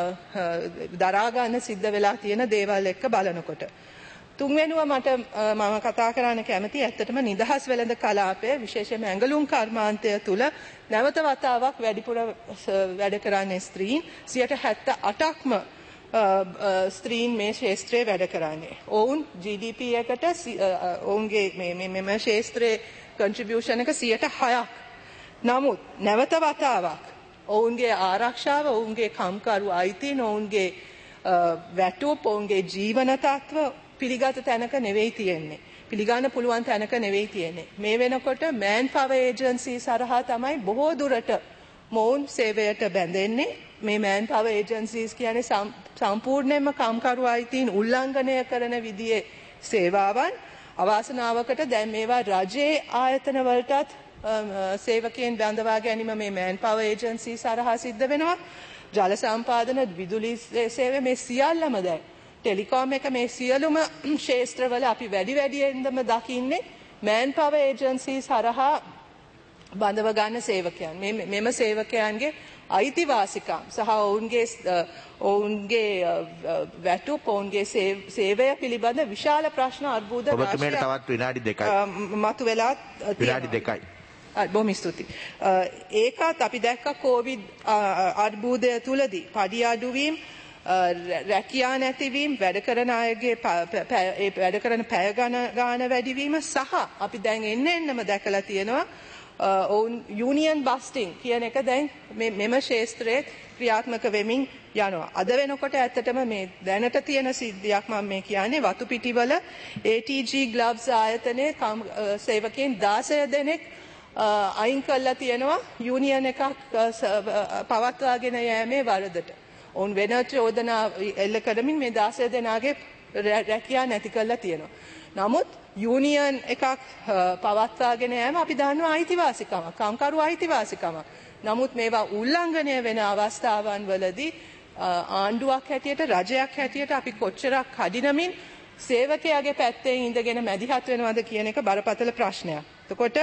දරා ගන්න සිද්ධ වෙලා තියෙන දේවල් එක්ක බලනකොට. තුන්වෙනුව මම කතා කරන්න කැමති ඇත්තටම නිදහස් වෙළඳ කලාපය විශේෂයෙන්ම ඇඟලුම් කර්මාන්තය තුල නැවත වතාවක් වැඩිපුර වැඩ කරන්නේ ස්ත්‍රීන් 78%ක්ම ස්ත්‍රීන් මේ ශාස්ත්‍රයේ වැඩ කරන්නේ. ඔවුන් GDP එකට ඔවුන්ගේ මෙම ශාස්ත්‍රයේ contribution එක 6%ක්. නමුත් නැවත වතාවක් ඔවුන්ගේ ආරක්ෂාව, ඔවුන්ගේ කම්කරු අයිතීන්, ඔවුන්ගේ වැටුප්, ඔවුන්ගේ ජීවන තත්ත්ව පිළිගත තැනක නෙවෙයි තියෙන්නේ. පිළිගන්න පුළුවන් තැනක නෙවෙයි තියෙන්නේ. මේ වෙනකොට මෑන් පවර් ඒජන්සීස් හරහා තමයි බොහෝ දුරට මොවුන් සේවයට බැඳෙන්නේ. මේ මෑන් පවර් ඒජන්සීස් කියන්නේ සම්පූර්ණයෙන්ම කම්කරු අයිතීන් උල්ලංඝනය කරන විදිහේ සේවාවන්. අවාසනාවකට දැන් මේවා රජයේ ආයතන වලටත් සේවකයන් බඳවා ගැනීම මේ මෑන් පවර් ඒජන්සීස් හරහා සිද්ධ වෙනවා. ජල සම්පාදන, විදුලි සේවය මේ සියල්ලම දැන් ටෙලිකොම් එක මේ සියලුම ශාස්ත්‍රවල අපි වැඩියෙන්ම දකින්නේ මෑන් පවර් ඒජන්සීස් හරහා බඳව ගන්න සේවකයන්. මෙම සේවකයන්ගේ අයිතිවාසිකම් සහ ඔවුන්ගේ වැටුප්, ඔවුන්ගේ සේවය පිළිබඳ විශාල ප්‍රශ්න අර්බුද ඔබතුමීට තවත් විනාඩි 2යි. මතුවලා විනාඩි 2යි. බොහොම ස්තුතියි. ඒකත් අපි දැක්ක කොවිඩ් අර්බුදය තුලදී පඩි අඩුවීම්, රැකියා නැතිවීම, වැඩ කරන අයගේ වැඩ කරන පැය ගාන වැඩිවීම සහ අපි දැන් එන්නම දැකලා තියෙනවා ඔවුන් යූනියන් බස්ටිං කියන එක දැන් මෙම ශාස්ත්‍රයේ ක්‍රියාත්මක වෙමින් යනවා. අද වෙනකොට ඇත්තටම මේ දැනට තියෙන සිද්ධියක් මම මේ කියන්නේ වතු පිටිවල ATG ග්ලව්ස් ආයතනයේ සේවකයන් 16 දෙනෙක් අයින් කළා තියෙනවා යූනියන් එකක් පවත්වාගෙන යෑමේ වරදට. ඔවුන් වෙන චෝදනා එල්ල කරමින් මේ 16 දෙනාගේ රැකියාව නැති කළා තියෙනවා. නමුත් යූනියන් එකක් පවත්වාගෙන යෑම අපි දන්නවා අයිතිවාසිකමක්, කම්කරු අයිතිවාසිකමක්. නමුත් මේවා උල්ලංඝනය වෙන අවස්ථාවන් වලදී ආණ්ඩුවක් හැටියට, රජයක් හැටියට අපි කොච්චරක් කඩිනමින් සේවකයාගේ පැත්තේ ඉඳගෙන මැදිහත් වෙනවද කියන එක බරපතල ප්‍රශ්නයක්. එතකොට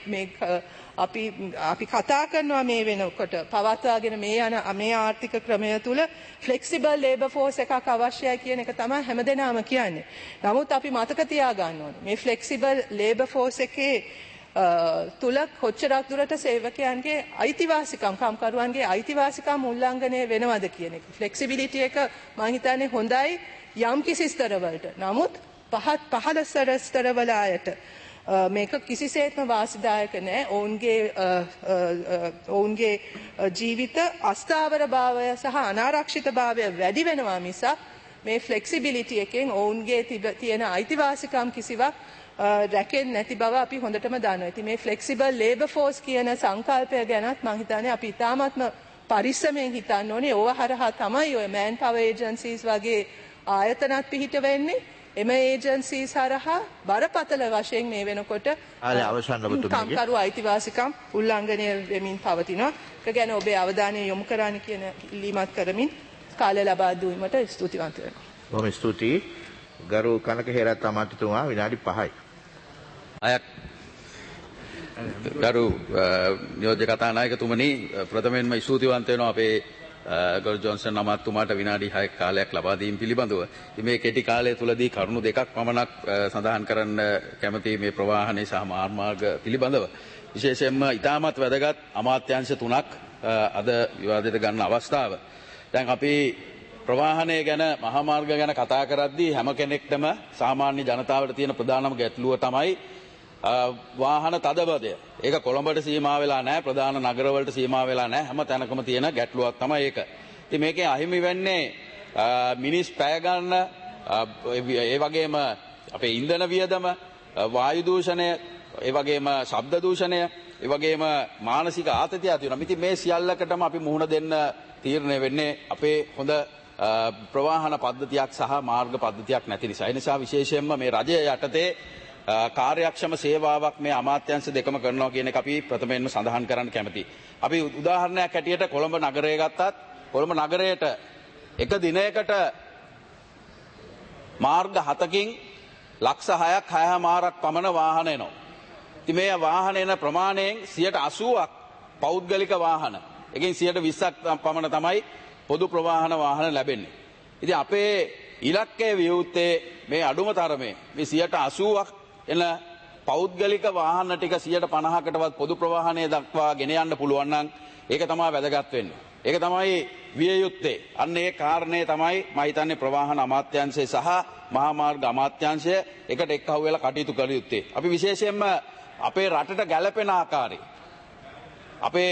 අපි කතා කරනවා මේ වෙනකොට පවත්වාගෙන මේ ආර්ථික ක්‍රමය තුල ෆ්ලෙක්සිබල් ලේබර් ෆෝස් එකක් අවශ්‍යයි කියන එක තමයි හැමදෙනාම කියන්නේ. නමුත් අපි මතක තියාගන්න ඕනේ මේ ෆ්ලෙක්සිබල් ලේබර් ෆෝස් එකේ තුල කොච්චරක් දුරට සේවකයන්ගේ අයිතිවාසිකම්, කම්කරුවන්ගේ අයිතිවාසිකම් උල්ලංඝනය වෙනවද කියන එක. ෆ්ලෙක්සිබිලිටි එක මම හිතන්නේ හොඳයි යම් කිසි ස්තරවලට. නමුත් පහළ ස්තරවල අයට මේක කිසිසේත්ම වාසිදායක නෑ. ඔවුන්ගේ ජීවිත අස්ථාවරභාවය සහ අනාරක්ෂිතභාවය වැඩි වෙනවා මිසක් මේ ෆ්ලෙක්සිබිලිටි එකෙන් ඔවුන්ගේ තියෙන අයිතිවාසිකම් කිසිවක් රැකෙන්නේ නැති බව අපි හොඳටම දන්නවා. ඉතින් මේ ෆ්ලෙක්සිබල් ලේබර් ෆෝස් කියන සංකල්පය ගැනත් මම හිතන්නේ අපි ඉතාමත්ම පරිස්සමෙන් හිතන්න ඕනේ. ඕවා හරහා තමයි ඔය මෑන් පවර් ඒජන්සීස් වගේ ආයතනත් පිහිට වෙන්නේ. එම ඒජන්සීස් හරහා බරපතල වශයෙන් මේ වෙනකොට කම්කරු අයිතිවාසිකම් උල්ලංඝනය වෙමින් පවතිනවා. ඒක ගැන ඔබේ අවධානය යොමු කරන්න කියන ඉල්ලීමත් කරමින් කාලය ලබා දීමට ස්තුතිවන්ත වෙනවා. බොහොම ස්තුතියි. ගරු කනක හේරත් අමාත්‍යතුමා විනාඩි 5යි. අයක් ගරු නියෝජ්‍ය කතානායකතුමනි, ප්‍රථමයෙන්ම ස්තුතිවන්ත වෙනවා අපේ ගරු ජොන්සන් අමාත්‍යතුමාට විනාඩි 6ක කාලයක් ලබා දීම පිළිබඳව. මේ කෙටි කාලය තුලදී කරුණු දෙකක් පමණක් සඳහන් කරන්න කැමති මේ ප්‍රවාහනයේ සහ මාර්ග පිළිබඳව. විශේෂයෙන්ම ඉතාමත් වැදගත් අමාත්‍යාංශ 3ක් අද විවාදයට ගන්න අවස්ථාව. දැන් අපි ප්‍රවාහනය ගැන, මහා මාර්ග ගැන කතා කරද්දී හැම කෙනෙක්ටම සාමාන්‍ය ජනතාවට තියෙන ප්‍රධානම ගැටලුව තමයි වාහන තදබදය. ඒක කොළඹට සීමා වෙලා නැහැ, ප්‍රධාන නගරවලට සීමා වෙලා නැහැ. හැම තැනකම තියෙන ගැටලුවක් තමයි ඒක. ඉතින් මේකේ අහිමි වෙන්නේ මිනිස් පැය ගන්න, ඒ වගේම අපේ ඉන්ධන වියදම, වායු දූෂණය, ඒ වගේම ශබ්ද දූෂණය, ඒ වගේම මානසික ආතතිය ඇති වෙනවා. ඉතින් මේ සියල්ලකටම අපි මුහුණ දෙන්න තීරණය වෙන්නේ අපේ හොඳ ප්‍රවාහන පද්ධතියක් සහ මාර්ග පද්ධතියක් නැති නිසා. ඒ නිසා විශේෂයෙන්ම මේ රජය යටතේ කාර්යක්ෂම සේවාවක් මේ අමාත්‍යාංශ දෙකම කරනවා කියන එක අපි ප්‍රථමයෙන්ම සඳහන් කරන්න කැමතියි. අපි උදාහරණයක් හැටියට කොළඹ නගරය ගත්තත් කොළඹ නගරයට එක දිනයකට මාර්ග 7කින් ලක්ෂ 6ක් 6මාරක් පමණ වාහන එනවා. ඉතින් මේ වාහන එන ප්‍රමාණයෙන් 80%ක් පෞද්ගලික වාහන. එකකින් 20%ක් පමණ තමයි පොදු ප්‍රවාහන වාහන ලැබෙන්නේ. ඉතින් අපේ ඉලක්කය වියුත්තේ මේ අඩුම තරමේ මේ 80%ක් එන පෞද්ගලික වාහන ටික 50%කටවත් පොදු ප්‍රවාහනය දක්වා ගෙන යන්න පුළුවන් නම් ඒක තමයි වැදගත් වෙන්නේ. ඒක තමයි විය යුත්තේ. අන්න ඒ කාරණේ තමයි මම හිතන්නේ ප්‍රවාහන අමාත්‍යාංශය සහ මහා මාර්ග අමාත්‍යාංශය එකට එක්කහුව වෙලා කටයුතු කළ යුත්තේ. අපි විශේෂයෙන්ම අපේ රටට ගැළපෙන ආකාරي අපේ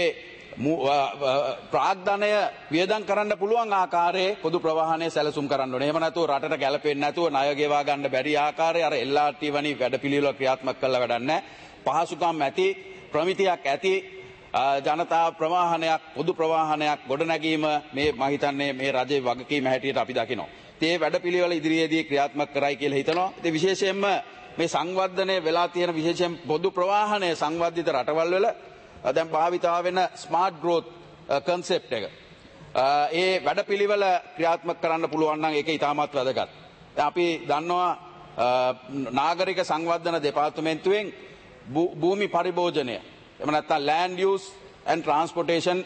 ප්‍රාග්ධනය වියදම් කරන්න පුළුවන් ආකාරයේ පොදු ප්‍රවාහනය සැලසුම් කරන්න ඕනේ. එහෙම නැතුව රටට ගැළපෙන්නේ නැතුව ණය ගෙවා ගන්න බැරි ආකාරයේ අර LRT වැනි වැඩපිළිවෙල ක්‍රියාත්මක කළා වැඩක් නැහැ. පහසුකම් ඇති ප්‍රමිතියක් ඇති ජනතා ප්‍රවාහනයක් පොදු ප්‍රවාහනයක් ගොඩනැගීම මේ මම හිතන්නේ මේ රජයේ වගකීම හැටියට අපි දකිනවා. ඒ වැඩපිළිවෙල ඉදිරියේදී ක්‍රියාත්මක කරයි කියලා හිතනවා. ඉතින් විශේෂයෙන්ම මේ සංවර්ධනය වෙලා තියෙන විශේෂයෙන් පොදු ප්‍රවාහනය සංවර්ධිත රටවල් වල දැන් භාවිතා වෙන ස්මාර්ට් ග්‍රෝත් කන්සෙප්ට් එක. ඒ වැඩපිළිවෙල ක්‍රියාත්මක කරන්න පුළුවන් නම් ඒක ඉතාමත් වැදගත්. දැන් අපි දන්නවා නාගරික සංවර්ධන දෙපාර්තමේන්තුවෙන් භූමි පරිභෝජනය එහෙම නැත්නම් land use and transportation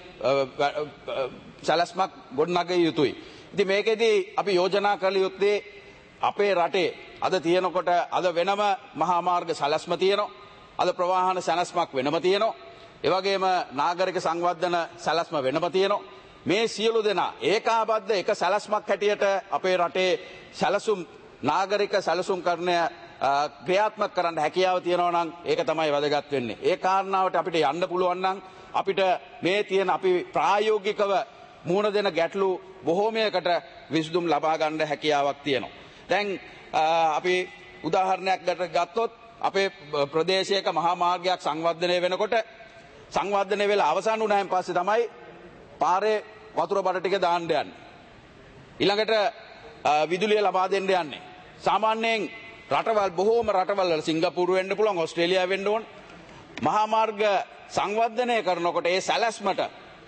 සැලැස්මක් ගොඩනගිය යුතුයි. ඉතින් මේකෙදී අපි යෝජනා කළ යුත්තේ අපේ රටේ අද තියෙනකොට අද වෙනම මහා මාර්ග සැලැස්ම තියෙනවා. අද ප්‍රවාහන සැලැස්මක් වෙනම තියෙනවා. ඒ වගේම නාගරික සංවර්ධන සැලැස්ම වෙනම තියෙනවා. මේ සියලු දෙනා ඒකාබද්ධ එක සැලැස්මක් හැටියට අපේ රටේ සැලසුම් නාගරික සැලසුම්කරණය ක්‍රියාත්මක කරන්න හැකියාව තියෙනවා නම් ඒක තමයි වැදගත් වෙන්නේ. ඒ කාරණාවට අපිට යන්න පුළුවන් නම් අපිට මේ තියෙන අපි ප්‍රායෝගිකව මුහුණ දෙන ගැටලු බොහෝමයකට විසඳුම් ලබා ගන්න හැකියාවක් තියෙනවා. දැන් අපි උදාහරණයක් ගත්තොත් අපේ ප්‍රදේශයක මහා මාර්ගයක් සංවර්ධනය වෙනකොට සංවර්ධනය වෙලා අවසන් වුණායින් පස්සේ තමයි පාරේ වතුර බඩ ටික දාන්න යන්නේ. ඊළඟට විදුලිය ලබා දෙන්න යන්නේ. සාමාන්‍යයෙන් රටවල් බොහෝම රටවල් වල සිංගප්පූරු වෙන්න පුළුවන් ඕස්ට්‍රේලියාව වෙන්න ඕන. මහා මාර්ග සංවර්ධනය කරනකොට ඒ සැලැස්මට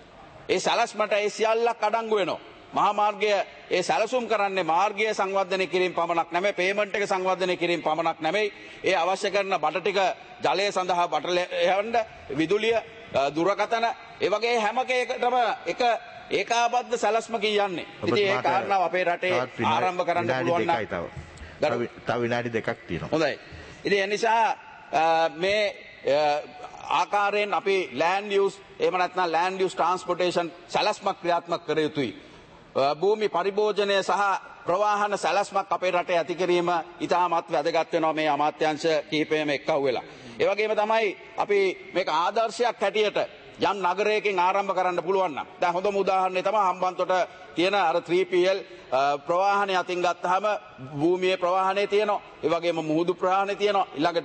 ඒ සියල්ලක් අඩංගු වෙනවා. මහා මාර්ගය ඒ සැලසුම් කරන්නේ මාර්ගය සංවර්ධනය කිරීම පමණක් නෙමෙයි පේමන්ට් එක සංවර්ධනය කිරීම පමණක් නෙමෙයි ඒ අවශ්‍ය කරන බඩ ටික ජලය සඳහා බටල යවන්න විදුලිය දුරකථන ඒ වගේ හැම එකකටම එක ඒකාබද්ධ සැලැස්ම කියන්නේ. ඉතින් ඒ කාරණාව අපේ රටේ ආරම්භ කරන්න පුළුවන් නම් තව විනාඩි දෙකක් තියෙනවා. හොඳයි. ඉතින් ඒ නිසා මේ ආකාරයෙන් අපි land use එහෙම නැත්නම් land use transportation සැලැස්මක් ක්‍රියාත්මක කර යුතුයි. භූමි පරිභෝජනය සහ ප්‍රවාහන සැලැස්මක් අපේ රටේ ඇති කිරීම ඉතාමත් වැදගත් වෙනවා මේ අමාත්‍යාංශ කිහිපයම එක්කහුව වෙලා. ඒ වගේම තමයි අපි මේක ආදර්ශයක් හැටියට යම් නගරයකින් ආරම්භ කරන්න පුළුවන් නම් දැන් හොඳම උදාහරණය තමයි හම්බන්තොට තියෙන අර 3PL ප්‍රවාහනය අතින් ගත්තාම භූමියේ ප්‍රවාහනය තියෙනවා. ඒ වගේම මුහුදු ප්‍රවාහනය තියෙනවා. ඊළඟට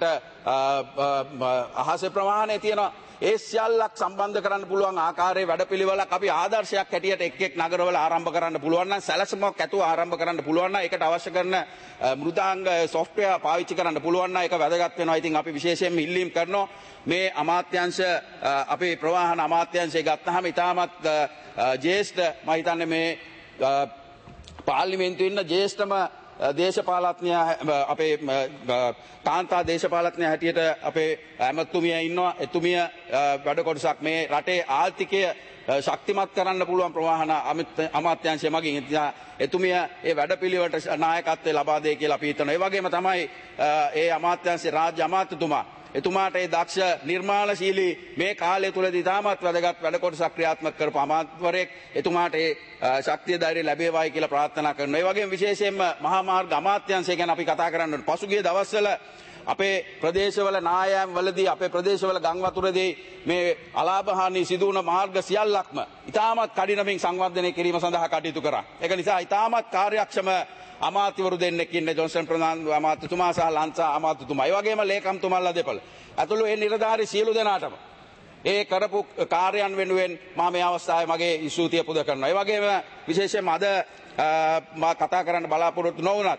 අහසේ ප්‍රවාහනය තියෙනවා. ඒ සියල්ලක් සම්බන්ධ කරන්න පුළුවන් ආකාරයේ වැඩපිළිවෙලක් අපි ආදර්ශයක් හැටියට එක් නගරවල ආරම්භ කරන්න පුළුවන් නම් සැලසුමක් ඇතුව ආරම්භ කරන්න පුළුවන් නම් ඒකට අවශ්‍ය කරන මෘදාංග සොෆ්ට්වෙයාර් පාවිච්චි කරන්න පුළුවන් නම් ඒක වැදගත් වෙනවා. ඉතින් අපි විශේෂයෙන්ම ඉල්ලීම් කරනවා මේ අමාත්‍යාංශ අපේ ප්‍රවාහන අමාත්‍යාංශය ගත්තාම ඉතාමත් ජ්‍යෙෂ්ඨ මම හිතන්නේ මේ පාර්ලිමේන්තුවේ ඉන්න ජ්‍යෙෂ්ඨම දේශපාලඥයා අපේ කාන්තා දේශපාලඥයා හැටියට අපේ ඇමතුමිය ඉන්නවා. එතුමිය වැඩ කොටසක් මේ රටේ ආර්ථිකය ශක්තිමත් කරන්න පුළුවන් ප්‍රවාහන අමාත්‍යාංශය මගින් එතුමිය ඒ වැඩපිළිවෙලට නායකත්වය ලබා දෙයි කියලා අපි හිතනවා. ඒ වගේම තමයි ඒ අමාත්‍යාංශයේ රාජ්‍ය අමාත්‍යතුමා එතුමාට ඒ දක්ෂ නිර්මාණශීලී මේ කාලය තුලදී තාමත් වැදගත් වැඩ කොටසක් ක්‍රියාත්මක කරපු අමාත්‍යවරයෙක් එතුමාට ඒ ශක්තිය ධෛර්යය ලැබේවායි කියලා ප්‍රාර්ථනා කරනවා. ඒ වගේම විශේෂයෙන්ම මහා මාර්ග අමාත්‍යාංශය ගැන අපි කතා කරන්න ඕනේ. පසුගිය දවස්වල අපේ ප්‍රදේශවල නායම් වලදී අපේ ප්‍රදේශවල ගම් වතුරදී මේ අලාභහානි සිදු වුණ මාර්ග සියල්ලක්ම ඉතාමත් කඩිනමින් සංවර්ධනය කිරීම සඳහා කටයුතු කරා. ඒක නිසා ඉතාමත් කාර්යක්ෂම අමාත්‍යවරු දෙන්නෙක් ඉන්නේ ජොන්සන් ප්‍රධාන අමාත්‍යතුමා සහ ලංසා අමාත්‍යතුමා. ඒ වගේම ලේකම්තුමාලා දෙපළ. අතුළු ඒ නිලධාරී සියලු දෙනාටම ඒ කරපු කාර්යයන් වෙනුවෙන් මම මේ අවස්ථාවේ මගේ ස්තුතිය පුද කරනවා. ඒ වගේම විශේෂයෙන්ම අද මා කතා කරන්න බලාපොරොත්තු නොවුනත්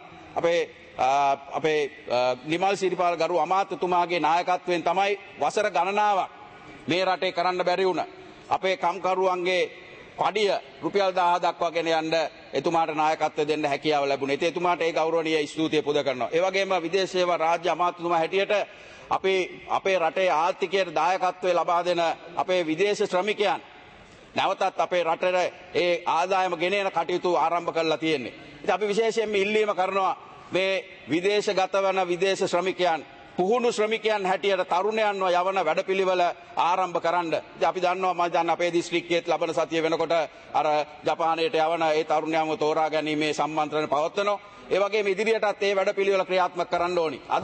අපේ නිමල් සිරිපාල ගරු අමාත්‍යතුමාගේ නායකත්වයෙන් තමයි වසර ගණනාවක් මේ රටේ කරන්න බැරි වුණ අපේ කම්කරුවන්ගේ පඩිය රුපියල් 1000 දක්වා ගෙන යන්න එතුමාට නායකත්වය දෙන්න හැකියාව ලැබුණේ. ඉතින් එතුමාට ඒ ගෞරවනීය ස්තුතිය පුද කරනවා. ඒ වගේම විදේශ සේවා රාජ්‍ය අමාත්‍යතුමා හැටියට අපේ රටේ ආර්ථිකයට දායකත්වය ලබා දෙන අපේ විදේශ ශ්‍රමිකයන් නැවතත් අපේ රටේ ඒ ආදායම ගෙනෙන කටයුතු ආරම්භ කරලා තියෙන්නේ. ඉතින් අපි විශේෂයෙන්ම ඉල්ලීම කරනවා මේ විදේශගත වන විදේශ ශ්‍රමිකයන් පුහුණු ශ්‍රමිකයන් හැටියට තරුණයන්ව යවන වැඩපිළිවෙල ආරම්භ කරන්න. ඉතින් අපි දන්නවා මම දන්න අපේ දිස්ත්‍රික්කයේ ලබන සතිය වෙනකොට අර ජපානයට යවන ඒ තරුණයන්ව තෝරා ගැනීමේ සම්මන්ත්‍රණ පවත්වනවා. ඒ වගේම ඉදිරියටත් ඒ වැඩපිළිවෙල ක්‍රියාත්මක කරන්න ඕනි. අද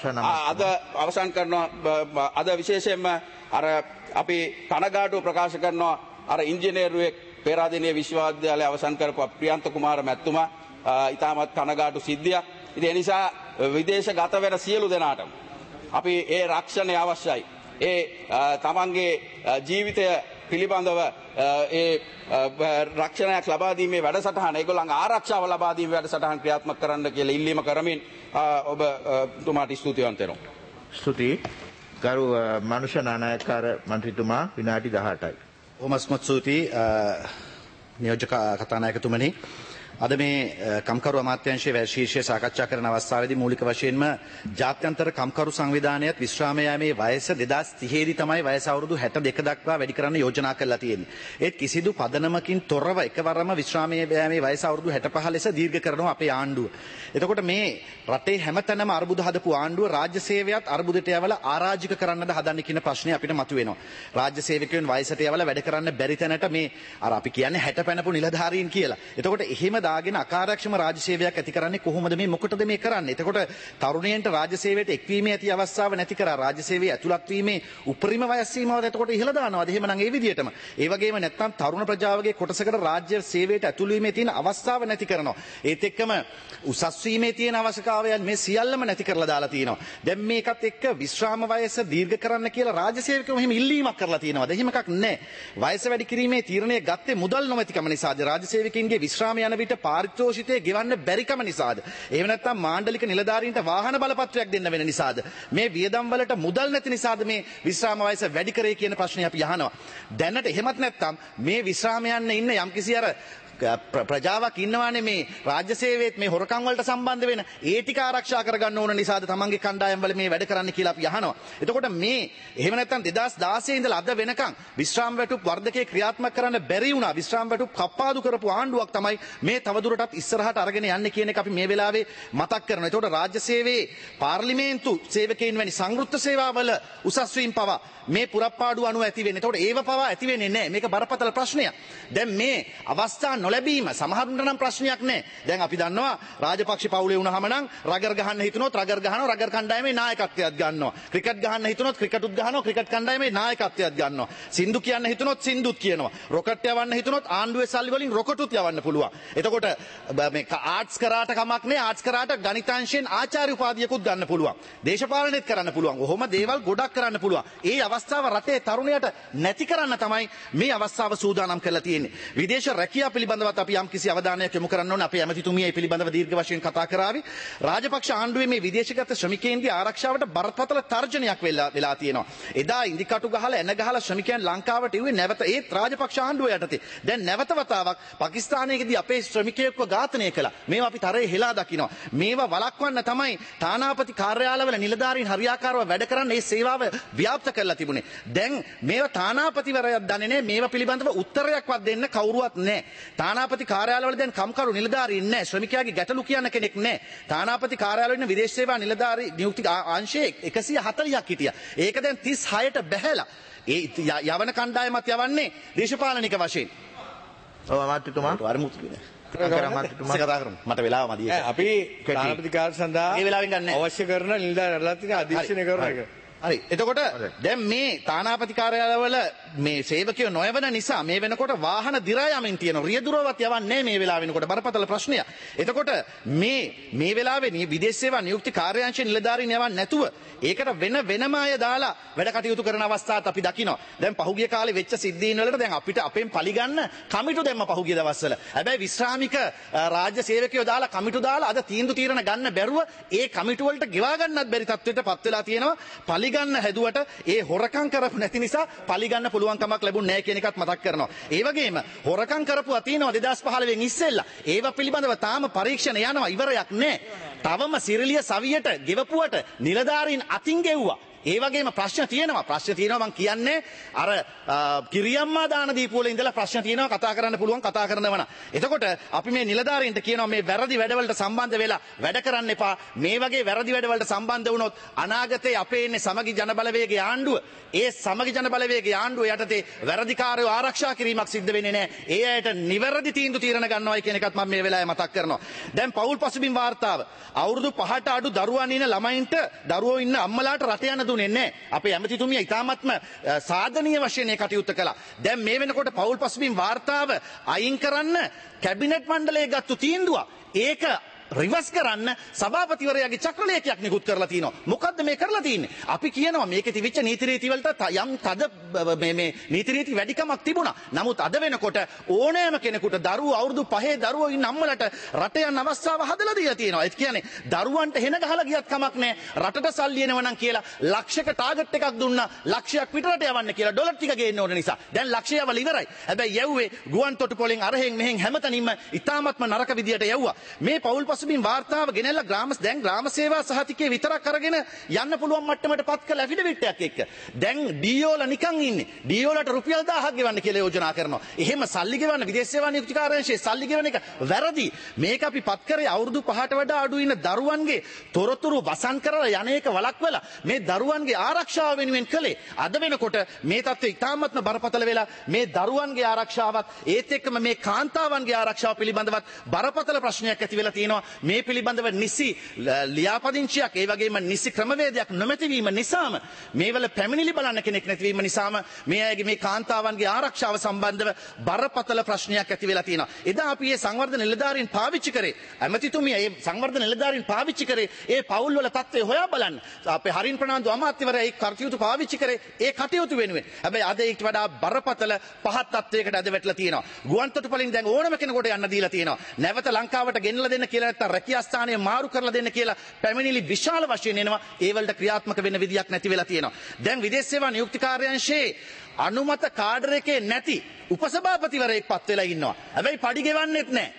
අවසන් කරනවා අද විශේෂයෙන්ම අර අපි කනගාටුව ප්‍රකාශ කරනවා අර ඉංජිනේරුවෙක් පේරාදෙණිය විශ්වවිද්‍යාලය අවසන් කරපු ප්‍රියන්ත කුමාර මැතිතුමා ඉතාමත් කනගාටු සිද්ධියක්. ඉතින් ඒ නිසා විදේශගත වෙන සියලු දෙනාටම අපි ඒ රක්ෂණය අවශ්‍යයි. ඒ තමන්ගේ ජීවිතය පිළිබඳව ඒ රක්ෂණයක් ලබා දීමේ වැඩසටහන ඒගොල්ලන්ගේ ආරක්ෂාව ලබා දීමේ වැඩසටහන ක්‍රියාත්මක කරන්න කියලා ඉල්ලීම කරමින් ඔබ තුමාට ස්තුතිවන්ත වෙනවා. ස්තුතියි. ගරු මනුෂ්‍ය නානායකකාර මන්ත්‍රීතුමා විනාඩි 18යි. ඕමස්මත් ස්තුතියි නියෝජක කතානායකතුමනි. අද මේ කම්කරු අමාත්‍යාංශයේ ශීර්ෂය සාකච්ඡා කරන අවස්ථාවේදී මූලික වශයෙන්ම ජාත්‍යන්තර කම්කරු සංවිධානයත් විශ්‍රාම යාමේ වයස 2030 දී තමයි වයස අවුරුදු 62 දක්වා වැඩි කරන්න යෝජනා කරලා තියෙන්නේ. ඒත් කිසිදු පදනමකින් තොරව එකවරම විශ්‍රාම යාමේ වයස අවුරුදු 65 ලෙස දීර්ඝ කරනවා අපේ ආණ්ඩුව. එතකොට මේ රටේ හැමතැනම අර්බුද හදපු ආණ්ඩුව රාජ්‍ය සේවයත් අර්බුදයට යවලා ආරාජික කරන්නද හදන්නේ කියන ප්‍රශ්නේ අපිට මතුවෙනවා. රාජ්‍ය සේවකයන් වයසට යවලා වැඩ කරන්න බැරි තැනට මේ අර අපි කියන්නේ 60 පැනපු නිලධාරීන් කියලා. එතකොට එහෙම දාගෙන අකාර්යක්ෂම රාජ්‍ය සේවයක් ඇති කරන්නේ කොහොමද මේ මොකටද මේ කරන්නේ? එතකොට තරුණයන්ට රාජ්‍ය සේවයට එක්වීමේ ඇති අවස්ථාව නැති කරා රාජ්‍ය සේවයේ ඇතුළත් වීමේ උපරිම වයස් සීමාව එතකොට ඉහළ දානවාද? එහෙමනම් ඒ විදිහටම. ඒ වගේම නැත්නම් තරුණ ප්‍රජාවගේ කොටසකට රාජ්‍ය සේවයට ඇතුළු වීමේ තියෙන අවස්ථාව නැති කරනවා. ඒත් එක්කම උසස් වීමේ තියෙන අවශ්‍යතාවයන් මේ සියල්ලම නැති කරලා දාලා තියෙනවා. දැන් මේකත් එක්ක විශ්‍රාම වයස දීර්ඝ කරන්න කියලා රාජ්‍ය සේවකයෝ මෙහෙම ඉල්ලීමක් කරලා තියෙනවාද? එහෙම එකක් නැහැ. වයස වැඩි කිරීමේ තීරණය ගත්තේ මුදල් නොමැතිකම නිසාද? රාජ්‍ය සේවකයන්ගේ විශ්‍රාම යන විට පාරිතෝෂිතය ගෙවන්න බැරිකම නිසාද? එහෙම නැත්නම් මාණ්ඩලික නිලධාරීන්ට වාහන බලපත්‍රයක් දෙන්න වෙන නිසාද? මේ වියදම් වලට මුදල් නැති නිසාද මේ විශ්‍රාම වයස වැඩි කරේ කියන ප්‍රශ්නේ අපි අහනවා. දැනට එහෙමත් නැත්නම් මේ විශ්‍රාම යන්න ඉන්න යම්කිසි අර ප්‍රජාවක් ඉන්නවානේ මේ රාජ්‍ය සේවයේත් මේ හොරකම් වලට සම්බන්ධ වෙන ඒ ටික ආරක්ෂා කරගන්න ඕන නිසාද තමන්ගේ කණ්ඩායම් වල මේ වැඩ කරන්න කියලා අපි අහනවා. එතකොට මේ එහෙම නැත්නම් 2016 ඉඳලා අද වෙනකන් විශ්‍රාම වැටුප් වර්ධකේ ක්‍රියාත්මක කරන්න බැරි වුණා. විශ්‍රාම වැටුප් කප්පාදු කරපු ආණ්ඩුවක් තමයි මේ තවදුරටත් ඉස්සරහට අරගෙන යන්නේ කියන එක අපි මේ වෙලාවේ මතක් කරනවා. එතකොට රාජ්‍ය සේවයේ පාර්ලිමේන්තු සේවකයන් වැනි සංවෘත්ත සේවාවල උසස් වීම පවා මේ පුරප්පාඩු අනුව ඇති වෙන්නේ. එතකොට ඒව පවා ඇති වෙන්නේ නැහැ. මේක බරපතල ප්‍රශ්නයක්. දැන් මේ අවස්ථා නොලැබීම සමහරුන්ට නම් ප්‍රශ්නයක් නැහැ. දැන් අපි දන්නවා රාජපක්ෂ පවුලේ වුණාම නම් රගර් ගහන්න හිතුනොත් රගර් ගහනවා, රගර් කණ්ඩායමේ නායකත්වයක් ගන්නවා. ක්‍රිකට් ගහන්න හිතුනොත් ක්‍රිකටුත් ගහනවා, ක්‍රිකට් කණ්ඩායමේ නායකත්වයක් ගන්නවා. සින්දු කියන්න හිතුනොත් සින්දුත් කියනවා. රොකට් යවන්න හිතුනොත් ආණ්ඩුවේ සල්ලි වලින් රොකටුත් යවන්න පුළුවන්. එතකොට මේ ආර්ට්ස් කරාට කමක් නැහැ. ආර්ට්ස් කරාට ගණිතාංශයෙන් ආචාර්ය උපාධියකුත් ගන්න පුළුවන්. දේශපාලනයත් කරන්න පුළුවන්. ඔහොම දේවල් ගොඩක් කරන්න පුළුවන්. ඒ අවස්ථාව රටේ තරුණයට නැති කරන්න තමයි මේ අවස්ථාව සූදානම් කරලා තියෙන්නේ. විදේශ රැකියාව පිළිබඳව අපි යම් කිසි අවධානයක් යොමු කරන්න ඕනේ. අපේ ඇමතිතුමිය මේ පිළිබඳව දීර්ඝ වශයෙන් කතා කරાવી. රාජපක්ෂ ආණ්ඩුවේ මේ විදේශගත ශ්‍රමිකයන්ගේ ආරක්ෂාවට බරපතල තර්ජනයක් වෙලා තියෙනවා. එදා ඉන්දිකටු ගහලා එන ගහලා ශ්‍රමිකයන් ලංකාවට එව්වේ නැවත ඒත් රාජපක්ෂ ආණ්ඩුව යටතේ. දැන් නැවත වතාවක් පාකිස්තානයේදී අපේ ශ්‍රමිකයෙක්ව ඝාතනය කළා. මේවා අපි තරේ හෙලා දකිනවා. මේවා වළක්වන්න තමයි තානාපති කාර්යාලවල නිලධාරීන් හරියාකාරව වැඩ කරන්න මේ සේවාව ව්‍යාප්ත කරලා තිබුණේ. දැන් මේවා තානාපතිවරයෙක් දන්නේ නැහැ. මේවා පිළිබඳව උත්තරයක්වත් දෙන්න කවුරුවත් නැහැ. තානාපති කාර්යාලවල දැන් කම්කරු නිලධාරීන් නැහැ. ශ්‍රමිකයාගේ ගැටලු කියන්න කෙනෙක් නැහැ. තානාපති කාර්යාලවල ඉන්න විදේශ සේවා නිලධාරී නියුක්ති අංශයේ 140ක් හිටියා. ඒක දැන් 36ට බැහැලා. ඒ යවන කණ්ඩායමත් යවන්නේ දේශපාලනික වශයෙන්. ඔව් අමාත්‍යතුමා මට වෙලාව මදි. අපි තානාපති කාර්ය සඳහා මේ වෙලාවෙන් ගන්න අවශ්‍ය කරන නිලධාරීන් අරලා තියෙන අධීක්ෂණය කරන එක. හරි. එතකොට දැන් මේ තානාපති කාර්යාලවල මේ සේවකයෝ නොයවන නිසා මේ වෙනකොට වාහන දිරා යමින් තියෙනවා. රියදුරවත් යවන්නේ මේ වෙලාව වෙනකොට බරපතල ප්‍රශ්නයක්. එතකොට මේ වෙලාවේ විදේශ සේවා නියුක්ති කාර්යාංශයේ නිලධාරීන් යවන්නේ නැතුව ඒකට වෙනම අය දාලා වැඩ කටයුතු කරන අවස්ථාත් අපි දකිනවා. දැන් පහුගිය කාලේ වෙච්ච සිද්ධීන් වලට දැන් අපිට අපෙන් පලිගන්න කමිටු දැම්ම පහුගිය දවස්වල. හැබැයි විශ්‍රාමික රාජ්‍ය සේවකයෝ දාලා කමිටු දාලා අද තීරණ ගන්න බැරුව ඒ කමිටු වලට ගෙවා ගන්නත් බැරි තත්ත්වයට පත් වෙලා තියෙනවා. පලිගන්න හැදුවට ඒ හොරකම් කරපු නැති නිසා පලිගන්න පුළුවන් කමක් ලැබුණ නැහැ කියන එකත් මතක් කරනවා. ඒ වගේම හොරකම් කරපුවා තියෙනවා 2015 ඉස්සෙල්ලා. ඒවා පිළිබඳව තාම පරීක්ෂණ යනවා ඉවරයක් නැහැ. තවම සිරිලිය සවියට ගෙවපුවට නිලධාරීන් අතින් ගෙව්වා. ඒ වගේම ප්‍රශ්න තියෙනවා මම කියන්නේ අර කිරියම්මා දාන දීපුවල ඉඳලා ප්‍රශ්න තියෙනවා කතා කරන්න පුළුවන් කතා කරනවන. එතකොට අපි මේ නිලධාරීන්ට කියනවා මේ වැරදි වැඩවලට සම්බන්ධ වෙලා වැඩ කරන්න එපා. මේ වගේ වැරදි වැඩවලට සම්බන්ධ වුණොත් අනාගතේ අපේ ඉන්නේ සමගි ජන බලවේගයේ ආණ්ඩුව. ඒ සමගි ජන බලවේගයේ ආණ්ඩුව යටතේ වැරදිකාරයෝ ආරක්ෂා කිරීමක් සිද්ධ වෙන්නේ නැහැ. ඒ අයට නිවැරදි තීරණ ගන්නවයි කියන එකත් මම මේ වෙලාවේ මතක් කරනවා. දැන් පෞල් පසුබිම් වාර්තාව අවුරුදු 5ට අඩු දරුවන් ඉන්න ළමයින්ට දරුවෝ ඉන්න අම්මලාට රට යන දුන්නේ නැහැ. අපේ ඇමතිතුමිය ඉතාමත්ම සාධනීය වශයෙන් ඒ කටයුත්ත කළා. දැන් මේ වෙනකොට පෞල් පසුබිම් වාර්තාව අයින් කරන්න කැබිනට් මණ්ඩලය ගත්තු තීන්දුවක්. ඒක රිවර්ස් කරන්න සභාපතිවරයාගේ චක්‍රලේඛයක් නිකුත් කරලා තිනවා. මොකද්ද මේ කරලා තියෙන්නේ? අපි කියනවා මේකේ තිබිච්ච නීති රීති වලට යම් තද මේ නීති රීති වැඩිකමක් තිබුණා. නමුත් අද වෙනකොට ඕනෑම කෙනෙකුට දරුවෝ අවුරුදු 5 දරුවෝ ඉන්න අම්මලට රට යන අවස්ථාව හදලා දීලා තියෙනවා. ඒ කියන්නේ දරුවන්ට හෙන ගහලා ගියත් කමක් නැහැ. රටට සල්ලි එනවා නම් කියලා ලක්ෂයක ටාගට් එකක් දුන්නා. ලක්ෂයක් පිටරට යවන්න කියලා ඩොලර් ටික ගේන්න ඕන නිසා. දැන් ලක්ෂය යවල ඉවරයි. හැබැයි යව්වේ ගුවන් තොටුපොළෙන් අරහෙන් මෙහෙන් හැමතැනින්ම ඉතාමත්ම නරක විදියට යවුවා. මේ පෞල් පසුබිම් වාර්තාව ගෙනල්ලා ග්‍රාම සේවා සහතිකයේ විතරක් අරගෙන යන්න පුළුවන් මට්ටමට පත් කළ ඇෆිඩවිට් එකක් එක්ක. දැන් ඩීఓලා නිකන් ඉන්නේ. ඩීஓලාට රුපියල් 1000ක් ගෙවන්න කියලා යෝජනා කරනවා. එහෙම සල්ලි ගෙවන්න විදේශ සේවා නියුක්ති කාර්යාංශයේ සල්ලි ගෙවන එක වැරදි. මේක අපි පත් කරේ අවුරුදු 5ට වඩා අඩු ඉන්න දරුවන්ගේ තොරතුරු වසන් කරලා යන එක වළක්වලා මේ දරුවන්ගේ ආරක්ෂාව වෙනුවෙන් කළේ. අද වෙනකොට මේ තත්ත්වය ඉතාමත්ම බරපතල වෙලා මේ දරුවන්ගේ ආරක්ෂාවත් ඒත් එක්කම මේ කාන්තාවන්ගේ ආරක්ෂාව පිළිබඳවත් බරපතල ප්‍රශ්නයක් ඇති වෙලා තියෙනවා. මේ පිළිබඳව නිසි ලියාපදිංචියක් ඒ වගේම නිසි ක්‍රමවේදයක් නොමැතිවීම නිසාම මේවල පැමිණිලි බලන්න කෙනෙක් නැතිවීම නිසාම මේ අයගේ මේ කාන්තාවන්ගේ ආරක්ෂාව සම්බන්ධව බරපතල ප්‍රශ්නයක් ඇති වෙලා තියෙනවා. එදා අපි මේ සංවර්ධන නිලධාරීන් පාවිච්චි කරේ ඇමතිතුමිය මේ සංවර්ධන නිලධාරීන් පාවිච්චි කරේ ඒ පවුල් වල තත්ත්වය හොයා බලන්න. අපේ හරින් ප්‍රනාන්දු අමාත්‍යවරයා ඒ කටයුතු පාවිච්චි කරේ ඒ කටයුතු වෙනුවෙන්. හැබැයි අද ඒකට වඩා බරපතල පහත් තත්ත්වයකට අද වැටලා තියෙනවා. ගුවන් තොටුපළින් දැන් ඕනම කෙනෙකුට යන්න දීලා තියෙනවා. නැවත ලංකාවට ගෙන්නලා දෙන්න කියලා නැත්නම් රැකියා ස්ථානය මාරු කරලා දෙන්න කියලා පැමිණිලි විශාල වශයෙන් එනවා. ඒ වලට ක්‍රියාත්මක වෙන්න විදියක් නැති වෙලා තියෙනවා. දැන් විදේශ සේවා නියුක්ති කාර්යාංශයේ අනුමත කාඩර් එකේ නැති උපසභාපතිවරයෙක් පත් වෙලා ඉන්නවා. හැබැයි පඩි ගෙවන්නෙත් නැහැ.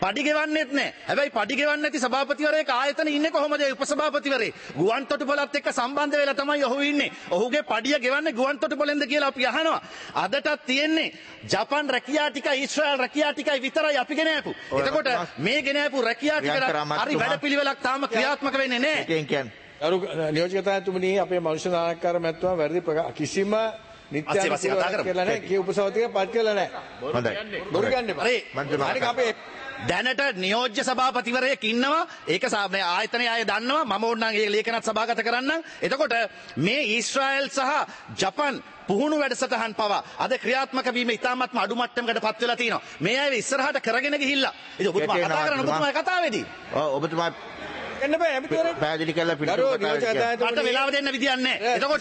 හැබැයි පඩි ගෙවන්නේ නැති සභාපතිවරයෙක් ආයතන ඉන්නේ කොහොමද ඒ උපසභාපතිවරේ? ගුවන් තොටුපළත් එක්ක සම්බන්ධ වෙලා තමයි ඔහු ඉන්නේ. ඔහුගේ පඩිය ගෙවන්නේ ගුවන් තොටුපළෙන්ද කියලා අපි අහනවා. අදටත් තියෙන්නේ ජපාන් රැකියා ටිකයි ඊශ්‍රායල් රැකියා ටිකයි විතරයි අපි ගෙන ආපු. එතකොට මේ ගෙන ආපු රැකියා ටිකට හරි වැඩපිළිවෙලක් තාම ක්‍රියාත්මක වෙන්නේ නැහැ. අරු නියෝජකතාවතුමනි අපේ මනුෂ්‍ය නායකකාර මැතිතුමා වැරදි කිසිම නිත්‍යානුකූලව කියලා නැහැ. කී උපසභාපතික පත් කළා නැහැ. හොඳයි. බොරු ගන්න එපා. හරි අපේ දැනට නියෝජ්‍ය සභාපතිවරයෙක් ඉන්නවා. ඒක ආයතනයේ අය දන්නවා. මම ඕනනම් ඒ ලේඛනත් සභාගත කරන්නම්. එතකොට මේ ඊශ්‍රායල් සහ ජපාන් පුහුණු වැඩසටහන් පවා අද ක්‍රියාත්මක වීම ඉතාමත්ම අඩු මට්ටමකට පත් වෙලා තියෙනවා. මේ අය ඉස්සරහට කරගෙන ගිහිල්ලා. ඉතින් ඔබතුමා කතා කරන ඔබතුමා කතාවේදී. ඔබතුමා එන්න බෑ ඇමතිවරයෙක් පැහැදිලි කරලා මට වෙලාව දෙන්න විදියක් නැහැ. එතකොට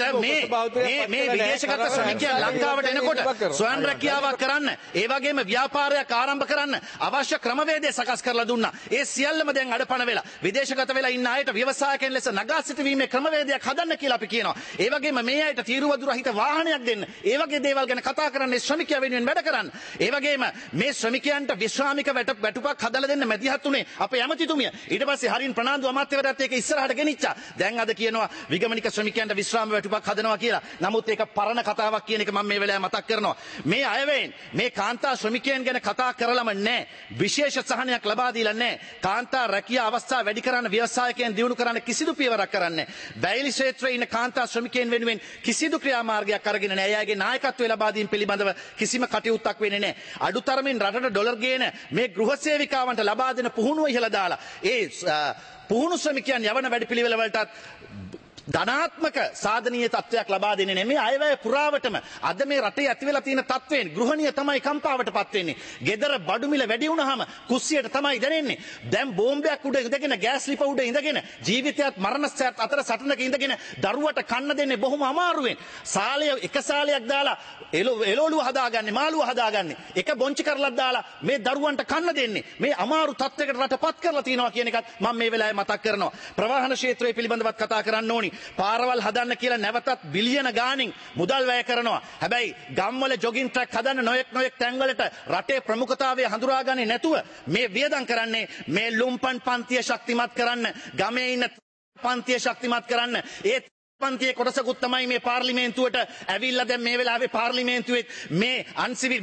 මේ විදේශගත ශ්‍රමිකයන් ලංකාවට එනකොට ස්වයං රැකියාවක් කරන්න, ඒ වගේම ව්‍යාපාරයක් ආරම්භ කරන්න අවශ්‍ය ක්‍රමවේදය සකස් කරලා දුන්නා. ඒ සියල්ලම දැන් අඩපණ වෙලා විදේශගත වෙලා ඉන්න අයට ව්‍යවසායකයන් ලෙස නගා සිටීමේ ක්‍රමවේදයක් හදන්න කියලා අපි කියනවා. ඒ වගේම මේ අයට තීරුවදුර රහිත වාහනයක් දෙන්න. ඒ වගේ දේවල් ගැන කතා කරන්නේ ශ්‍රමිකයා වෙනුවෙන් වැඩ කරන්න. ඒ වගේම මේ ශ්‍රමිකයන්ට විශ්‍රාමික වැටුපක් හදලා දෙන්න මැදිහත් උනේ අපේ ඇමතිතුමිය. ඊට පස්සේ හරින් ප්‍රනාන්දු අමාත්‍යවරයාත් ඒක ඉස්සරහට ගෙනිච්චා. දැන් අද කියනවා විගමනික ශ්‍රමිකයන්ට විශ්‍රාම වැටුපක් හදනවා කියලා. නමුත් ඒක පරණ කතාවක් කියන එක මම මේ වෙලාවේ මතක් කරනවා. මේ අයවෙන් මේ කාන්තා ශ්‍රමිකයන් ගැන කතා කරලම නැහැ. විශේෂ සහනයක් ලබා දීලා නැහැ. කාන්තා රැකියා අවස්ථා වැඩි කරන්න ව්‍යවසායකයන් දියුණු කරන්න කිසිදු පියවරක් කරන්නේ නැහැ. බැයිලි ක්ෂේත්‍රයේ ඉන්න කාන්තා ශ්‍රමිකයන් වෙනුවෙන් කිසිදු ක්‍රියාමාර්ගයක් අරගෙන නැහැ. එයාගේ නායකත්වය ලබා දීම පිළිබඳව කිසිම කටයුත්තක් වෙන්නේ නැහැ. අඩුතරමින් රටට ඩොලර් ගේන මේ ගෘහ සේවිකාවන්ට ලබා දෙන පුහුණුව ඉහළ දාලා ඒ පුහුණු ශ්‍රමිකයන් යවන වැඩපිළිවෙල වලටත් ධනාත්මක සාධනීය තත්ත්වයක් ලබා දෙන්නේ නෙමෙයි අයවැය පුරාවටම අද මේ රටේ ඇති වෙලා තියෙන තත්ත්වයෙන් ගෘහණිය තමයි කම්පාවටපත් වෙන්නේ. ගෙදර බඩු මිල වැඩි වුණාම කුස්සියට තමයි දැනෙන්නේ. දැන් බෝම්බයක් උඩ ඉඳගෙන ගෑස් ලිප උඩ ඉඳගෙන ජීවිතයත් මරණත් අතර සටනක ඉඳගෙන දරුවට කන්න දෙන්නේ බොහොම අමාරුවෙන්. සාලය එක සාලයක් දාලා එළවලුව හදාගන්නේ මාළුව හදාගන්නේ. එක බොංචි කරලක් දාලා මේ දරුවන්ට කන්න දෙන්නේ. මේ අමාරු තත්ත්වයකට රටපත් කරලා තියෙනවා කියන එකත් මම මේ වෙලාවේ මතක් කරනවා. ප්‍රවාහන ක්ෂේත්‍රය පිළිබඳවත් කතා කරන්න ඕනි. පාරවල් හදන්න කියලා නැවතත් බිලියන ගාණින් මුදල් වැය කරනවා. හැබැයි ගම්වල ජොගින් ට්‍රැක් හදන්න නොයෙක් තැන්වලට රටේ ප්‍රමුඛතාවය හඳුනාගන්නේ නැතුව මේ වියදම් කරන්නේ මේ ලුම්පන් පන්තිය ශක්තිමත් කරන්න, ගමේ ඉන්න පන්තිය ශක්තිමත් කරන්න. ඒ පන්තියේ කොටසකුත් තමයි මේ පාර්ලිමේන්තුවට ඇවිල්ලා දැන් මේ වෙලාවේ පාර්ලිමේන්තුවේ මේ අන්සිවිල්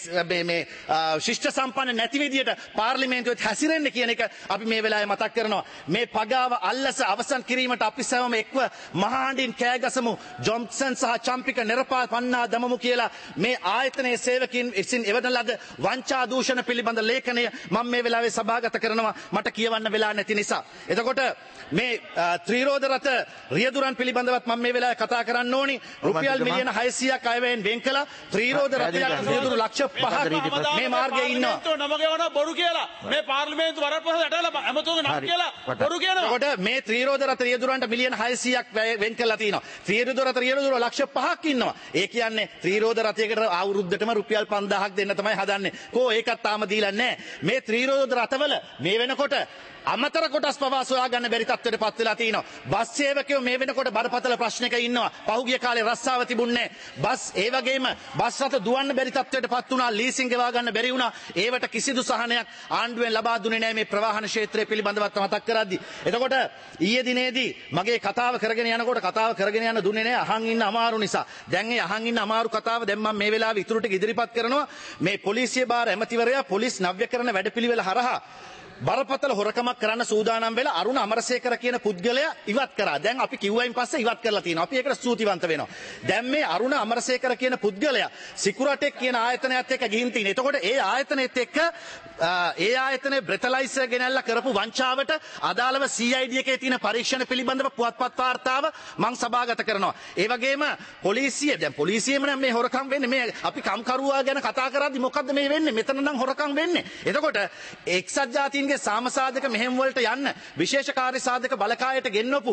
මේ ශිෂ්ට සම්පන්න නැති විදියට පාර්ලිමේන්තුවේ හැසිරෙන්න කියන එක අපි මේ වෙලාවේ මතක් කරනවා. මේ පගාව අල්ලස අවසන් කිරීමට අපි සෑම එක්ව මහාඬින් කෑගසමු. ජොන්සන් සහ චම්පික නිරපාල් පන්නා දමමු කියලා මේ ආයතනයේ සේවකින් විසින් එවන ලද වංචා දූෂණ පිළිබඳ ලේඛනය මම මේ වෙලාවේ සභාගත කරනවා මට කියවන්න වෙලා නැති නිසා. එතකොට මේ ත්‍රිරෝද රථ රියදුරන් පිළිබඳවත් මම මේ වෙලාවේ කතා කරන්න ඕනි. රුපියල් මිලියන 600ක් අයවැයෙන් වෙන් කළා. ත්‍රිරෝද රථයක් රියදුරු ලක්ෂ 5ක් මේ මාර්ගයේ ඉන්නවා. නම කියවන බොරු කියලා. මේ පාර්ලිමේන්තු වරප්‍රසාද ඇටලා අමතෝගේ නම කියලා බොරු කියනවා. එතකොට මේ ත්‍රිරෝද රථ රියදුරන්ට මිලියන 600ක් වෙන් කළා තියෙනවා. ත්‍රිරෝද රථ රියදුරු ලක්ෂ 5ක් ඉන්නවා. ඒ කියන්නේ ත්‍රිරෝද රථයකට අවුරුද්දටම රුපියල් 5000ක් දෙන්න තමයි හදන්නේ. කෝ ඒකත් තාම දීලා නැහැ. මේ ත්‍රිරෝද රථවල මේ වෙනකොට අමතර කොටස් පවා සොයා ගන්න බැරි තත්ත්වයට පත් වෙලා තිනවා. බස් සේවකයෝ මේ වෙනකොට බරපතල ප්‍රශ්නයක ඉන්නවා. පහුගිය කාලේ රස්සාව තිබුණේ බස් ඒ වගේම බස් රථ දුවන්න බැරි තත්ත්වයට පත් වුණා. ලීසින් ගෙවා ගන්න බැරි වුණා. ඒවට කිසිදු සහනයක් ආණ්ඩුවෙන් ලබා දුන්නේ නැහැ මේ ප්‍රවාහන ක්ෂේත්‍රය පිළිබඳවත් මතක් කරද්දී. එතකොට ඊයේ දිනේදී මගේ කතාව කරගෙන යනකොට කතාව කරගෙන යන්න දුන්නේ නැහැ අහන් ඉන්න අමාරු නිසා. දැන් ඒ අහන් ඉන්න අමාරු කතාව දැන් මම මේ වෙලාවේ ඉතුරු ටික ඉදිරිපත් කරනවා. මේ පොලිසිය භාර ඇමතිවරයා පොලිස් නව්‍යකරණ වැඩපිළිවෙල හරහා බරපතල හොරකමක් කරන්න සූදානම් වෙලා අරුණ අමරසේකර කියන පුද්ගලයා ඉවත් කරා. දැන් අපි කිව්වයින් පස්සේ ඉවත් කරලා තියෙනවා. අපි ඒකට ස්තුතිවන්ත වෙනවා. දැන් මේ අරුණ අමරසේකර කියන පුද්ගලයා සිකුරටෙක් කියන ආයතනයත් එක්ක ගිහින් තිනේ. එතකොට ඒ ආයතනෙත් එක්ක ඒ ආයතනයේ බ්‍රෙතලයිසර් ගෙනල්ලා කරපු වංචාවට අදාළව CID එකේ තියෙන පරීක්ෂණ පිළිබඳව පුවත්පත් වාර්තාව මම සභාගත කරනවා. ඒ වගේම පොලිසිය දැන් පොලිසියෙම නම් මේ හොරකම් වෙන්නේ මේ අපි කම්කරුවා ගැන කතා කරද්දි මොකද්ද මේ වෙන්නේ? මෙතන නම් හොරකම් වෙන්නේ. එතකොට එක්සත් ජාතීන්ගේ සාමසාධක මෙහෙම් වලට යන්න විශේෂ කාර්ය සාධක බලකායට ගෙන්වපු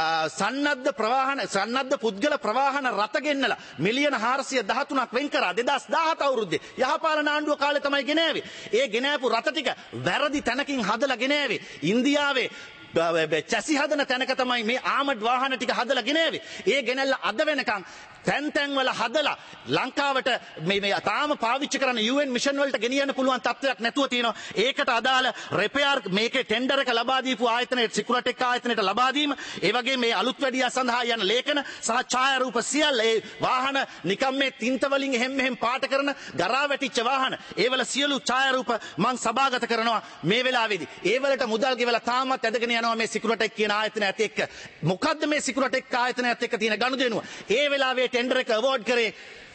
සන්නද්ධ පුද්ගල ප්‍රවාහන රථ ගෙන්නලා මිලියන 413ක් වෙන් කරා 2017 අවුරුද්දේ යහපාලන ආණ්ඩුව කාලේ තමයි ගෙනාවේ. ඒ ගෙනාපු රථ ටික වැරදි තැනකින් හදලා ගෙනාවේ. ඉන්දියාවේ චැසි හදන තැනක තමයි මේ ආමඩ් වාහන ටික හදලා ගෙනාවේ. ඒ ගෙනල්ලා අද වෙනකන් තැන් වල හදලා ලංකාවට මේ තාම පාවිච්චි කරන UN මිෂන් වලට ගෙනියන්න පුළුවන් තත්ත්වයක් නැතුව තියෙනවා. ඒකට අදාළ රිපෙයාර් මේකේ ටෙන්ඩර් එක ලබා දීපු ආයතනයේ සිකුරටෙක් ආයතනයට ලබා දීම, ඒ වගේ මේ අලුත් වැඩියා සඳහා යන ලේඛන සහ ඡායාරූප සියල්ල ඒ වාහන නිකම් මේ තින්ත වලින් එහෙම් මෙහෙම් පාට කරන ගරා වැටිච්ච වාහන ඒවල සියලු ඡායාරූප මම සභාගත කරනවා මේ වෙලාවේදී. ඒ වලට මුදල් ගෙවලා තාමත් ඇදගෙන යනවා මේ සිකුරටෙක් කියන ආයතනයත් එක්ක. මොකද්ද මේ සිකුරටෙක් ආයතනයත් එක්ක තියෙන ගනුදෙනුව? ඒ වෙලාවේ ටෙන්ඩර් එක අවෝඩ් කරේ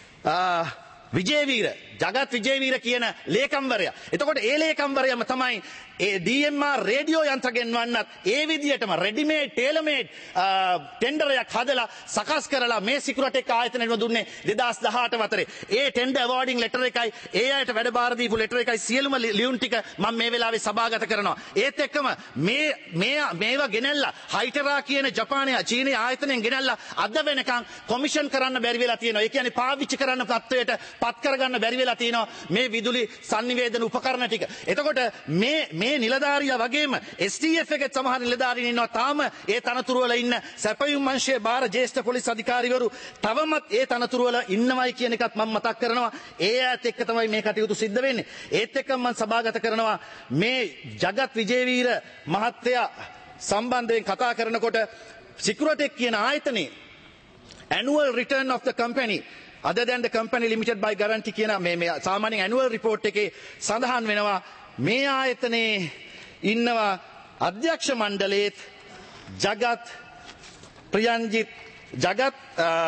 විජේවීර ජගත් විජේවීර කියන ලේකම්වරයා. එතකොට ඒ ලේකම්වරයාම තමයි ඒ DMR රේඩියෝ යන්ත්‍ර ගෙන්වන්නත් ඒ විදියටම රෙඩිමේඩ් ටේලර්මේඩ් ටෙන්ඩර් එකක් හදලා සකස් කරලා මේ සිකුරටෙක් ආයතනයට දුන්නේ 2018 වතරේ. ඒ ටෙන්ඩර් අවෝඩින් ලෙටර් එකයි ඒ අයට වැඩ බාර දීපු ලෙටර් එකයි සියලුම ලියුම් ටික මම මේ වෙලාවේ සභාගත කරනවා. ඒත් එක්කම මේවා ගෙනල්ලා හයිටරා කියන ජපානයේ චීනයේ ආයතනයෙන් ගෙනල්ලා අද වෙනකන් කොමිෂන් කරන්න බැරි වෙලා තියෙනවා. ඒ කියන්නේ පාවිච්චි කරන්න තත්ත්වයට පත් කරගන්න බැරි වෙලා තියෙනවා මේ විදුලි sannivedana උපකරණ ටික. එතකොට මේ නිලධාරියා වගේම STF එකේ සමහර නිලධාරීන් ඉන්නවා තාම ඒ තනතුරු වල ඉන්න සැපයුම් අංශයේ බාර ජ්‍යෙෂ්ඨ පොලිස් අධිකාරිවරු තවමත් ඒ තනතුරු වල ඉන්නවයි කියන එකත් මම මතක් කරනවා. ඒ ඈත් එක්ක තමයි මේ කටයුතු සිද්ධ වෙන්නේ. ඒත් එක්කම මම සභාගත කරනවා මේ ජගත් විජේවීර මහත්තයා සම්බන්ධයෙන් කතා කරනකොට සිකුරටෙක් කියන ආයතනයේ annual return of the company other than the company limited by guarantee කියන මේ සාමාන්‍ය annual report එකේ සඳහන් වෙනවා මේ ආයතනයේ ඉන්නවා අධ්‍යක්ෂ මණ්ඩලයේත් ජගත් ප්‍රියන්ජිත් ජගත්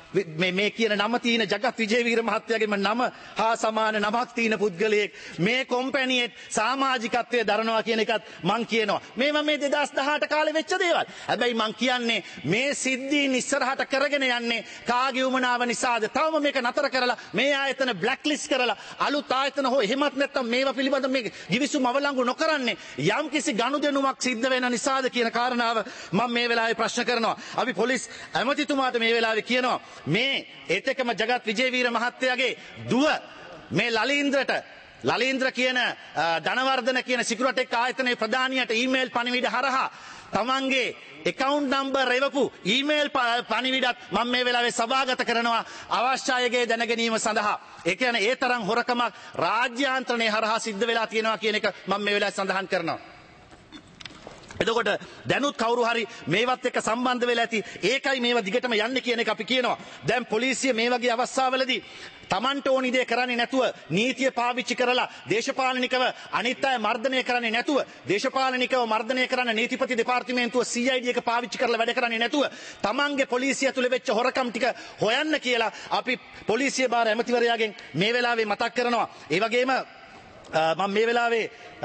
මේ කියන නම තියෙන ජගත් විජේවීර මහත්තයාගේම නම හා සමාන නමක් තියෙන පුද්ගලයෙක් මේ කොම්පැනියේ සමාජිකත්වයේ දරනවා කියන එකත් මං කියනවා. මේවා මේ 2018 කාලේ වෙච්ච දේවල්. හැබැයි මං කියන්නේ මේ සිද්ධීන් ඉස්සරහට කරගෙන යන්නේ කාගේ උමනාව නිසාද? තවම මේක නතර කරලා මේ ආයතන බ්ලැක් ලිස්ට් කරලා අලුත් ආයතන හෝ එහෙමත් නැත්නම් මේවා පිළිබඳව මේ ගිවිසුම අවලංගු නොකරන්නේ යම්කිසි ගනුදෙනුමක් සිද්ධ වෙන නිසාද කියන කාරණාව මම මේ වෙලාවේ ප්‍රශ්න කරනවා. අපි පොලිස් ඇමතිතුමාට මේ වෙලාවේ කියනවා මේ ඒත් එක්කම ජගත් විජේවීර මහත්තයාගේ දුව මේ ලලීන්ද්‍ර කියන ධනවර්ධන කියන සිකුරටෙක් ආයතනයේ ප්‍රධානියට ඊමේල් පණිවිඩ හරහා තමන්ගේ account number එවපු ඊමේල් පණිවිඩත් මම මේ වෙලාවේ සභාගත කරනවා අවශ්‍ය අයගේ දැන ගැනීම සඳහා. ඒ කියන්නේ ඒ තරම් හොරකමක් රාජ්‍යාන්ත්‍රණය හරහා සිද්ධ වෙලා තියෙනවා කියන එක මම මේ වෙලාවේ සඳහන් කරනවා. එතකොට දැනුත් කවුරු හරි මේවත් එක්ක සම්බන්ධ වෙලා ඇති ඒකයි මේවා දිගටම යන්නේ කියන එක අපි කියනවා. දැන් පොලිසිය මේ වගේ අවස්ථාවලදී Tamanට ඕනි දේ කරන්නේ නැතුව නීතිය පාවිච්චි කරලා දේශපාලනිකව අනිත් අය මර්ධනය කරන්නේ නැතුව දේශපාලනිකව මර්ධනය කරන නීතිපති දෙපාර්තමේන්තුව CID එක පාවිච්චි කරලා වැඩ කරන්නේ නැතුව Tamanගේ පොලිසිය ඇතුලේ වෙච්ච හොරකම් ටික හොයන්න කියලා අපි පොලිසිය බාර ඇමතිවරයාගෙන් මේ වෙලාවේ මතක් කරනවා. ඒ වගේම මම මේ වෙලාවේ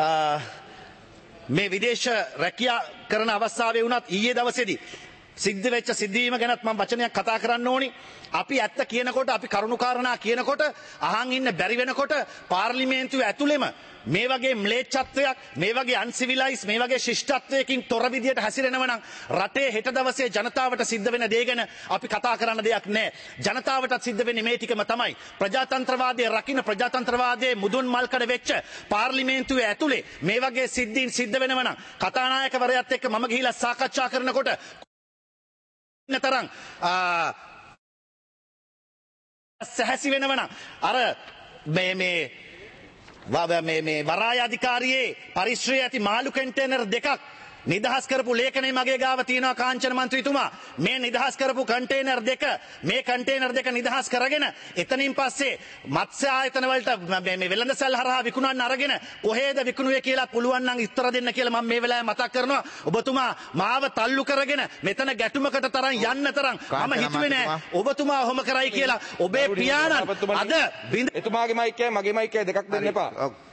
මේ විදේශ රැකියා කරන අවස්ථාවේ වුණත් ඊයේ දවසේදී සිද්ධ වෙච්ච සිද්ධවීම ගැනත් මම වචනයක් කතා කරන්න ඕනි. අපි ඇත්ත කියනකොට අපි කරුණුකාරණා කියනකොට අහන් ඉන්න බැරි වෙනකොට පාර්ලිමේන්තුවේ ඇතුළෙම මේ වගේ ම්ලේච්ඡත්වයක් මේ වගේ අන්සිවිලයිස් මේ වගේ ශිෂ්ටත්වයකින් තොර විදියට හැසිරෙනවා නම් රටේ හෙට දවසේ ජනතාවට සිද්ධ වෙන දේ ගැන අපි කතා කරන්න දෙයක් නැහැ. ජනතාවටත් සිද්ධ වෙන්නේ මේ ටිකම තමයි. ප්‍රජාතන්ත්‍රවාදයේ රකින්න ප්‍රජාතන්ත්‍රවාදයේ මුදුන් මල්කඩ වෙච්ච පාර්ලිමේන්තුවේ ඇතුලේ මේ වගේ සිද්ධීන් සිද්ධ වෙනවා නම් කතානායකවරයාත් එක්ක මම ගිහිලා සාකච්ඡා කරනකොට තරම් සැහැසි වෙනවනම් අර මේ වරාය අධිකාරියේ පරිශ්‍රයේ ඇති මාළු කන්ටේනර් දෙකක් නිදහස් කරපු ලේඛනය මගේ ගාව තියෙනවා කාංචන මන්ත්‍රීතුමා. මේ නිදහස් කරපු කන්ටේනර් දෙක මේ කන්ටේනර් දෙක නිදහස් කරගෙන එතනින් පස්සේ මත්ස්‍ය ආයතන වලට මේ වෙළඳසැල් හරහා විකුණන්න අරගෙන කොහෙද විකුණුවේ කියලා පුළුවන් නම් උත්තර දෙන්න කියලා මම මේ වෙලාවේ මතක් කරනවා. ඔබතුමා මාව තල්ලු කරගෙන මෙතන ගැටුමකට තරම් යන්න තරම් මම හිතුවේ නෑ ඔබතුමා ඔහොම කරයි කියලා. ඔබේ පියාණන් අද එතුමාගේ මයික් එකයි මගේ මයික් එකයි දෙකක් දෙන්න එපා.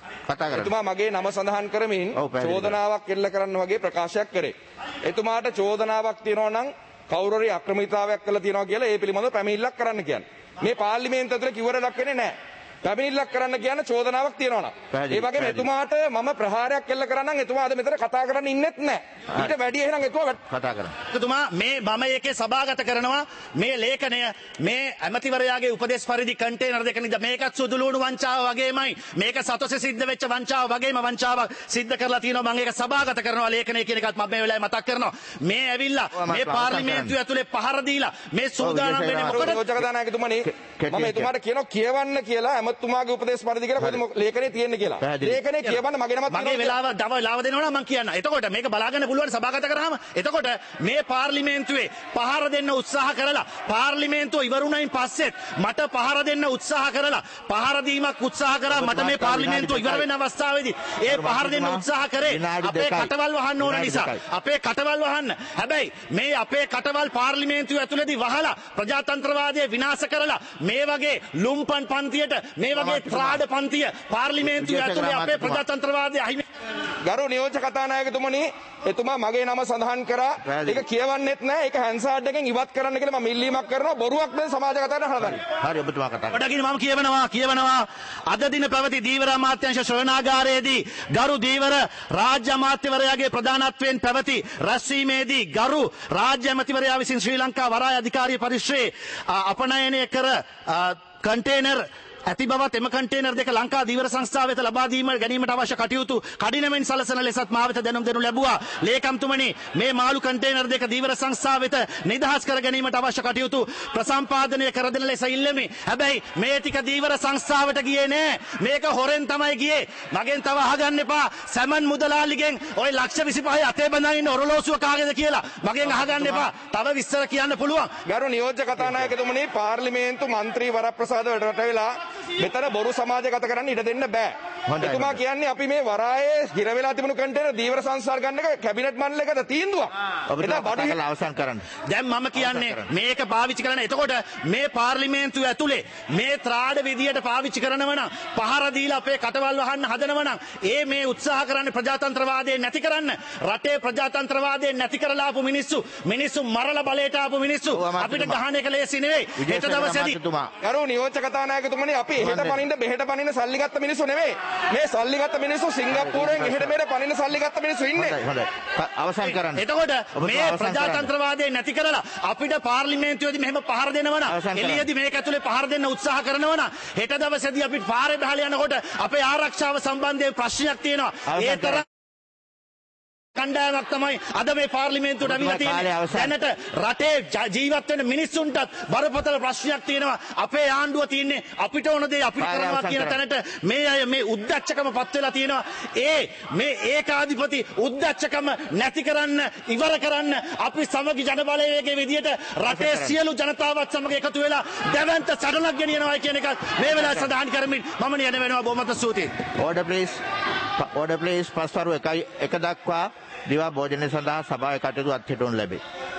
එතුමා මගේ නම සඳහන් කරමින් චෝදනාවක් එල්ල කරන්න වගේ ප්‍රකාශයක් කරේ. එතුමාට චෝදනාවක් තියෙනවා නම් කවුරු හරි අක්‍රමිකතාවයක් කළා තියෙනවා කියලා ඒ පිළිබඳව පැමිණිල්ලක් කරන්න කියන්නේ. මේ පාර්ලිමේන්තුව ඇතුලේ කිව්වරක් වෙන්නේ නැහැ. පැමිණිල්ලක් කරන්න කියන චෝදනාවක් තියෙනවා නම්. ඒ වගේම එතුමාට මම ප්‍රහාරයක් එල්ල කරා නම් එතුමා අද මෙතන කතා කරන්න ඉන්නෙත් නැහැ. ඊට වැඩි එහෙනම් එතුමා කතා කරන්න. එතුමා මේ මම ඒකේ සභාගත කරනවා මේ ලේඛනය මේ ඇමතිවරයාගේ උපදේශ පරිදි කන්ටේනර් දෙක නිද මේකත් සුදුලුණු වංචාව වගේමයි. මේක සතොසේ සිද්ධ වෙච්ච වංචාව වගේම වංචාවක් සිද්ධ කරලා තියෙනවා. මම ඒක සභාගත කරනවා ලේඛනය කියන එකත් මම මේ වෙලාවේ මතක් කරනවා. මේ ඇවිල්ලා මේ පාර්ලිමේන්තුව ඇතුලේ පහර දීලා මේ සූදානම් වෙන්නේ මොකද? යෝජකදානායකතුමනි මම එතුමාට කියනවා කියවන්න කියලා තුමාගේ උපදේශ පරිදි කියලා කොහොමද ලේඛනේ තියෙන්නේ කියලා. ලේඛනේ කියවන්න මගේ නමත් මගේ වෙලාව දෙනවා නම් මම කියන්න. එතකොට මේක බලාගෙන පුළුවන් සභාගත කරාම එතකොට මේ පාර්ලිමේන්තුවේ පහර දෙන්න උත්සාහ කරලා පාර්ලිමේන්තුව ඉවරුණයින් පස්සෙත් මට පහර දෙන්න උත්සාහ කරලා පහර දීමක් උත්සාහ කරා මට මේ පාර්ලිමේන්තුව ඉවර වෙන අවස්ථාවේදී ඒ පහර දෙන්න උත්සාහ කරේ අපේ කටවල් වහන්න ඕන නිසා. අපේ කටවල් වහන්න. හැබැයි මේ අපේ කටවල් පාර්ලිමේන්තුව ඇතුළේදී වහලා ප්‍රජාතන්ත්‍රවාදය විනාශ කරලා මේ වගේ ලුම්පන් පන්තියට මේ වගේ ත්‍රාඩ පන්තිය පාර්ලිමේන්තුව ඇතුලේ අපේ ප්‍රජාතන්ත්‍රවාදය අහිමි. ගරු නියෝජ්‍ය කතානායකතුමනි එතුමා මගේ නම සඳහන් කරා. ඒක කියවන්නෙත් නැහැ. ඒක හැන්සාඩ් එකෙන් ඉවත් කරන්න කියලා මම ඉල්ලීමක් කරනවා. බොරුවක් නෙවෙයි සමාජගතයට හදන්න. හරි ඔබතුමා කතා කරා. ඔඩගින් මම කියවනවා අද දින පැවති දීවර අමාත්‍යාංශ ශ්‍රවණාගාරයේදී ගරු දීවර රාජ්‍ය අමාත්‍යවරයාගේ ප්‍රධානත්වයෙන් පැවති රැස්වීමේදී ගරු රාජ්‍ය අමාත්‍යවරයා විසින් ශ්‍රී ලංකා වරාය අධිකාරිය පරිශ්‍රයේ අපනයනය කර කන්ටේනර් ඇති බවත් එම කන්ටේනර් දෙක ලංකා දීවර සංස්ථාව වෙත ලබා ගැනීමට අවශ්‍ය කටයුතු කඩිනමින් සලසන ලෙසත් මා වෙත දැනුම් දෙනු ලැබුවා. ලේකම්තුමනි මේ මාළු කන්ටේනර් දෙක දීවර සංස්ථාව වෙත නිදහස් කර ගැනීමට අවශ්‍ය කටයුතු ප්‍රසම්පාදනය කර දෙන ලෙස ඉල්ලමි. හැබැයි මේ ටික දීවර සංස්ථාවට ගියේ නෑ. මේක හොරෙන් තමයි ගියේ. මගෙන් තව අහගන්න එපා සැමන් මුදලාලිගෙන් ওই ලක්ෂ 25 අතේ බඳන් ඉන්න ඔරලෝසුව කාගේද කියලා. මගෙන් අහගන්න එපා. තව විස්තර කියන්න පුළුවන්. ගරු නියෝජ්‍ය කතානායකතුමනි පාර්ලිමේන්තු මන්ත්‍රී වරප්‍රසාද වැඩට වෙලා මෙතන බොරු සමාජගත කරන්න ඉඩ දෙන්න බෑ. එතුමා කියන්නේ අපි මේ වරායේ හිර වෙලා තිබුණු කන්ටේනර් දීවර සංස්කාර ගන්න එක කැබිනට් මණ්ඩලයකට තීන්දුවක්. අවසන් කරන්න. දැන් මම කියන්නේ මේක පාවිච්චි කරන එතකොට මේ පාර්ලිමේන්තුව ඇතුලේ මේ ත්‍රාඩ විදියට පාවිච්චි කරනවා නම් පහර දීලා අපේ කටවල් වහන්න හදනවා නම් ඒ මේ උත්සාහ කරන්නේ ප්‍රජාතන්ත්‍රවාදය නැති කරන්න. රටේ ප්‍රජාතන්ත්‍රවාදය නැති කරලා ආපු මිනිස්සු මරලා බලයට ආපු මිනිස්සු අපිට ගහන එක ලේසි නෙවෙයි. හෙට දවසේදී ගරු නියෝජ්‍ය කතානායකතුමනි අපි එහෙට පනින්න බෙහෙට පනින්න සල්ලි ගත්ත මිනිස්සු නෙවෙයි. මේ සල්ලි ගත්ත මිනිස්සු සිංගප්පූරුවෙන් එහෙට මෙහෙට පනින්න සල්ලි ගත්ත මිනිස්සු ඉන්නේ. හොඳයි. අවසන් කරන්න. එතකොට මේ ප්‍රජාතන්ත්‍රවාදය නැති කරලා අපිට පාර්ලිමේන්තුවේදී මෙහෙම පහර දෙනවා නම් එළියේදී මේක ඇතුලේ පහර දෙන්න උත්සාහ කරනවා නම් හෙට දවසේදී අපිට පාරේ බහලා යනකොට අපේ ආරක්ෂාව සම්බන්ධයෙන් ප්‍රශ්නයක් තියෙනවා. ඒ තරම් කණ්ඩායමක් තමයි අද මේ පාර්ලිමේන්තුවට අවිලා තියෙන්නේ. දැනට රටේ ජීවත් වෙන මිනිස්සුන්ටත් බරපතල ප්‍රශ්නයක් තියෙනවා. අපේ ආණ්ඩුව තියන්නේ අපිට ඕන දේ අපිට කරනවා කියන තැනට මේ අය මේ උද්දච්චකම පත් වෙලා තියෙනවා. මේ ඒකාධිපති උද්දච්චකම නැති කරන්න ඉවර කරන්න අපි සමගි ජනබලවේගයේ විදියට රටේ සියලු ජනතාවත් සමග එකතු වෙලා දැවැන්ත සටනක් ගෙනියනවා කියන එකත් මේ වෙලාවේ සඳහන් කරමින් මම නියන වෙනවා. බොහොමත් ස්තුතියි. Order please. පස්වරු 1 දක්වා දිවා භෝජනය සඳහා සභාවේ කටයුතු අත්හිටුවනු ලැබේ.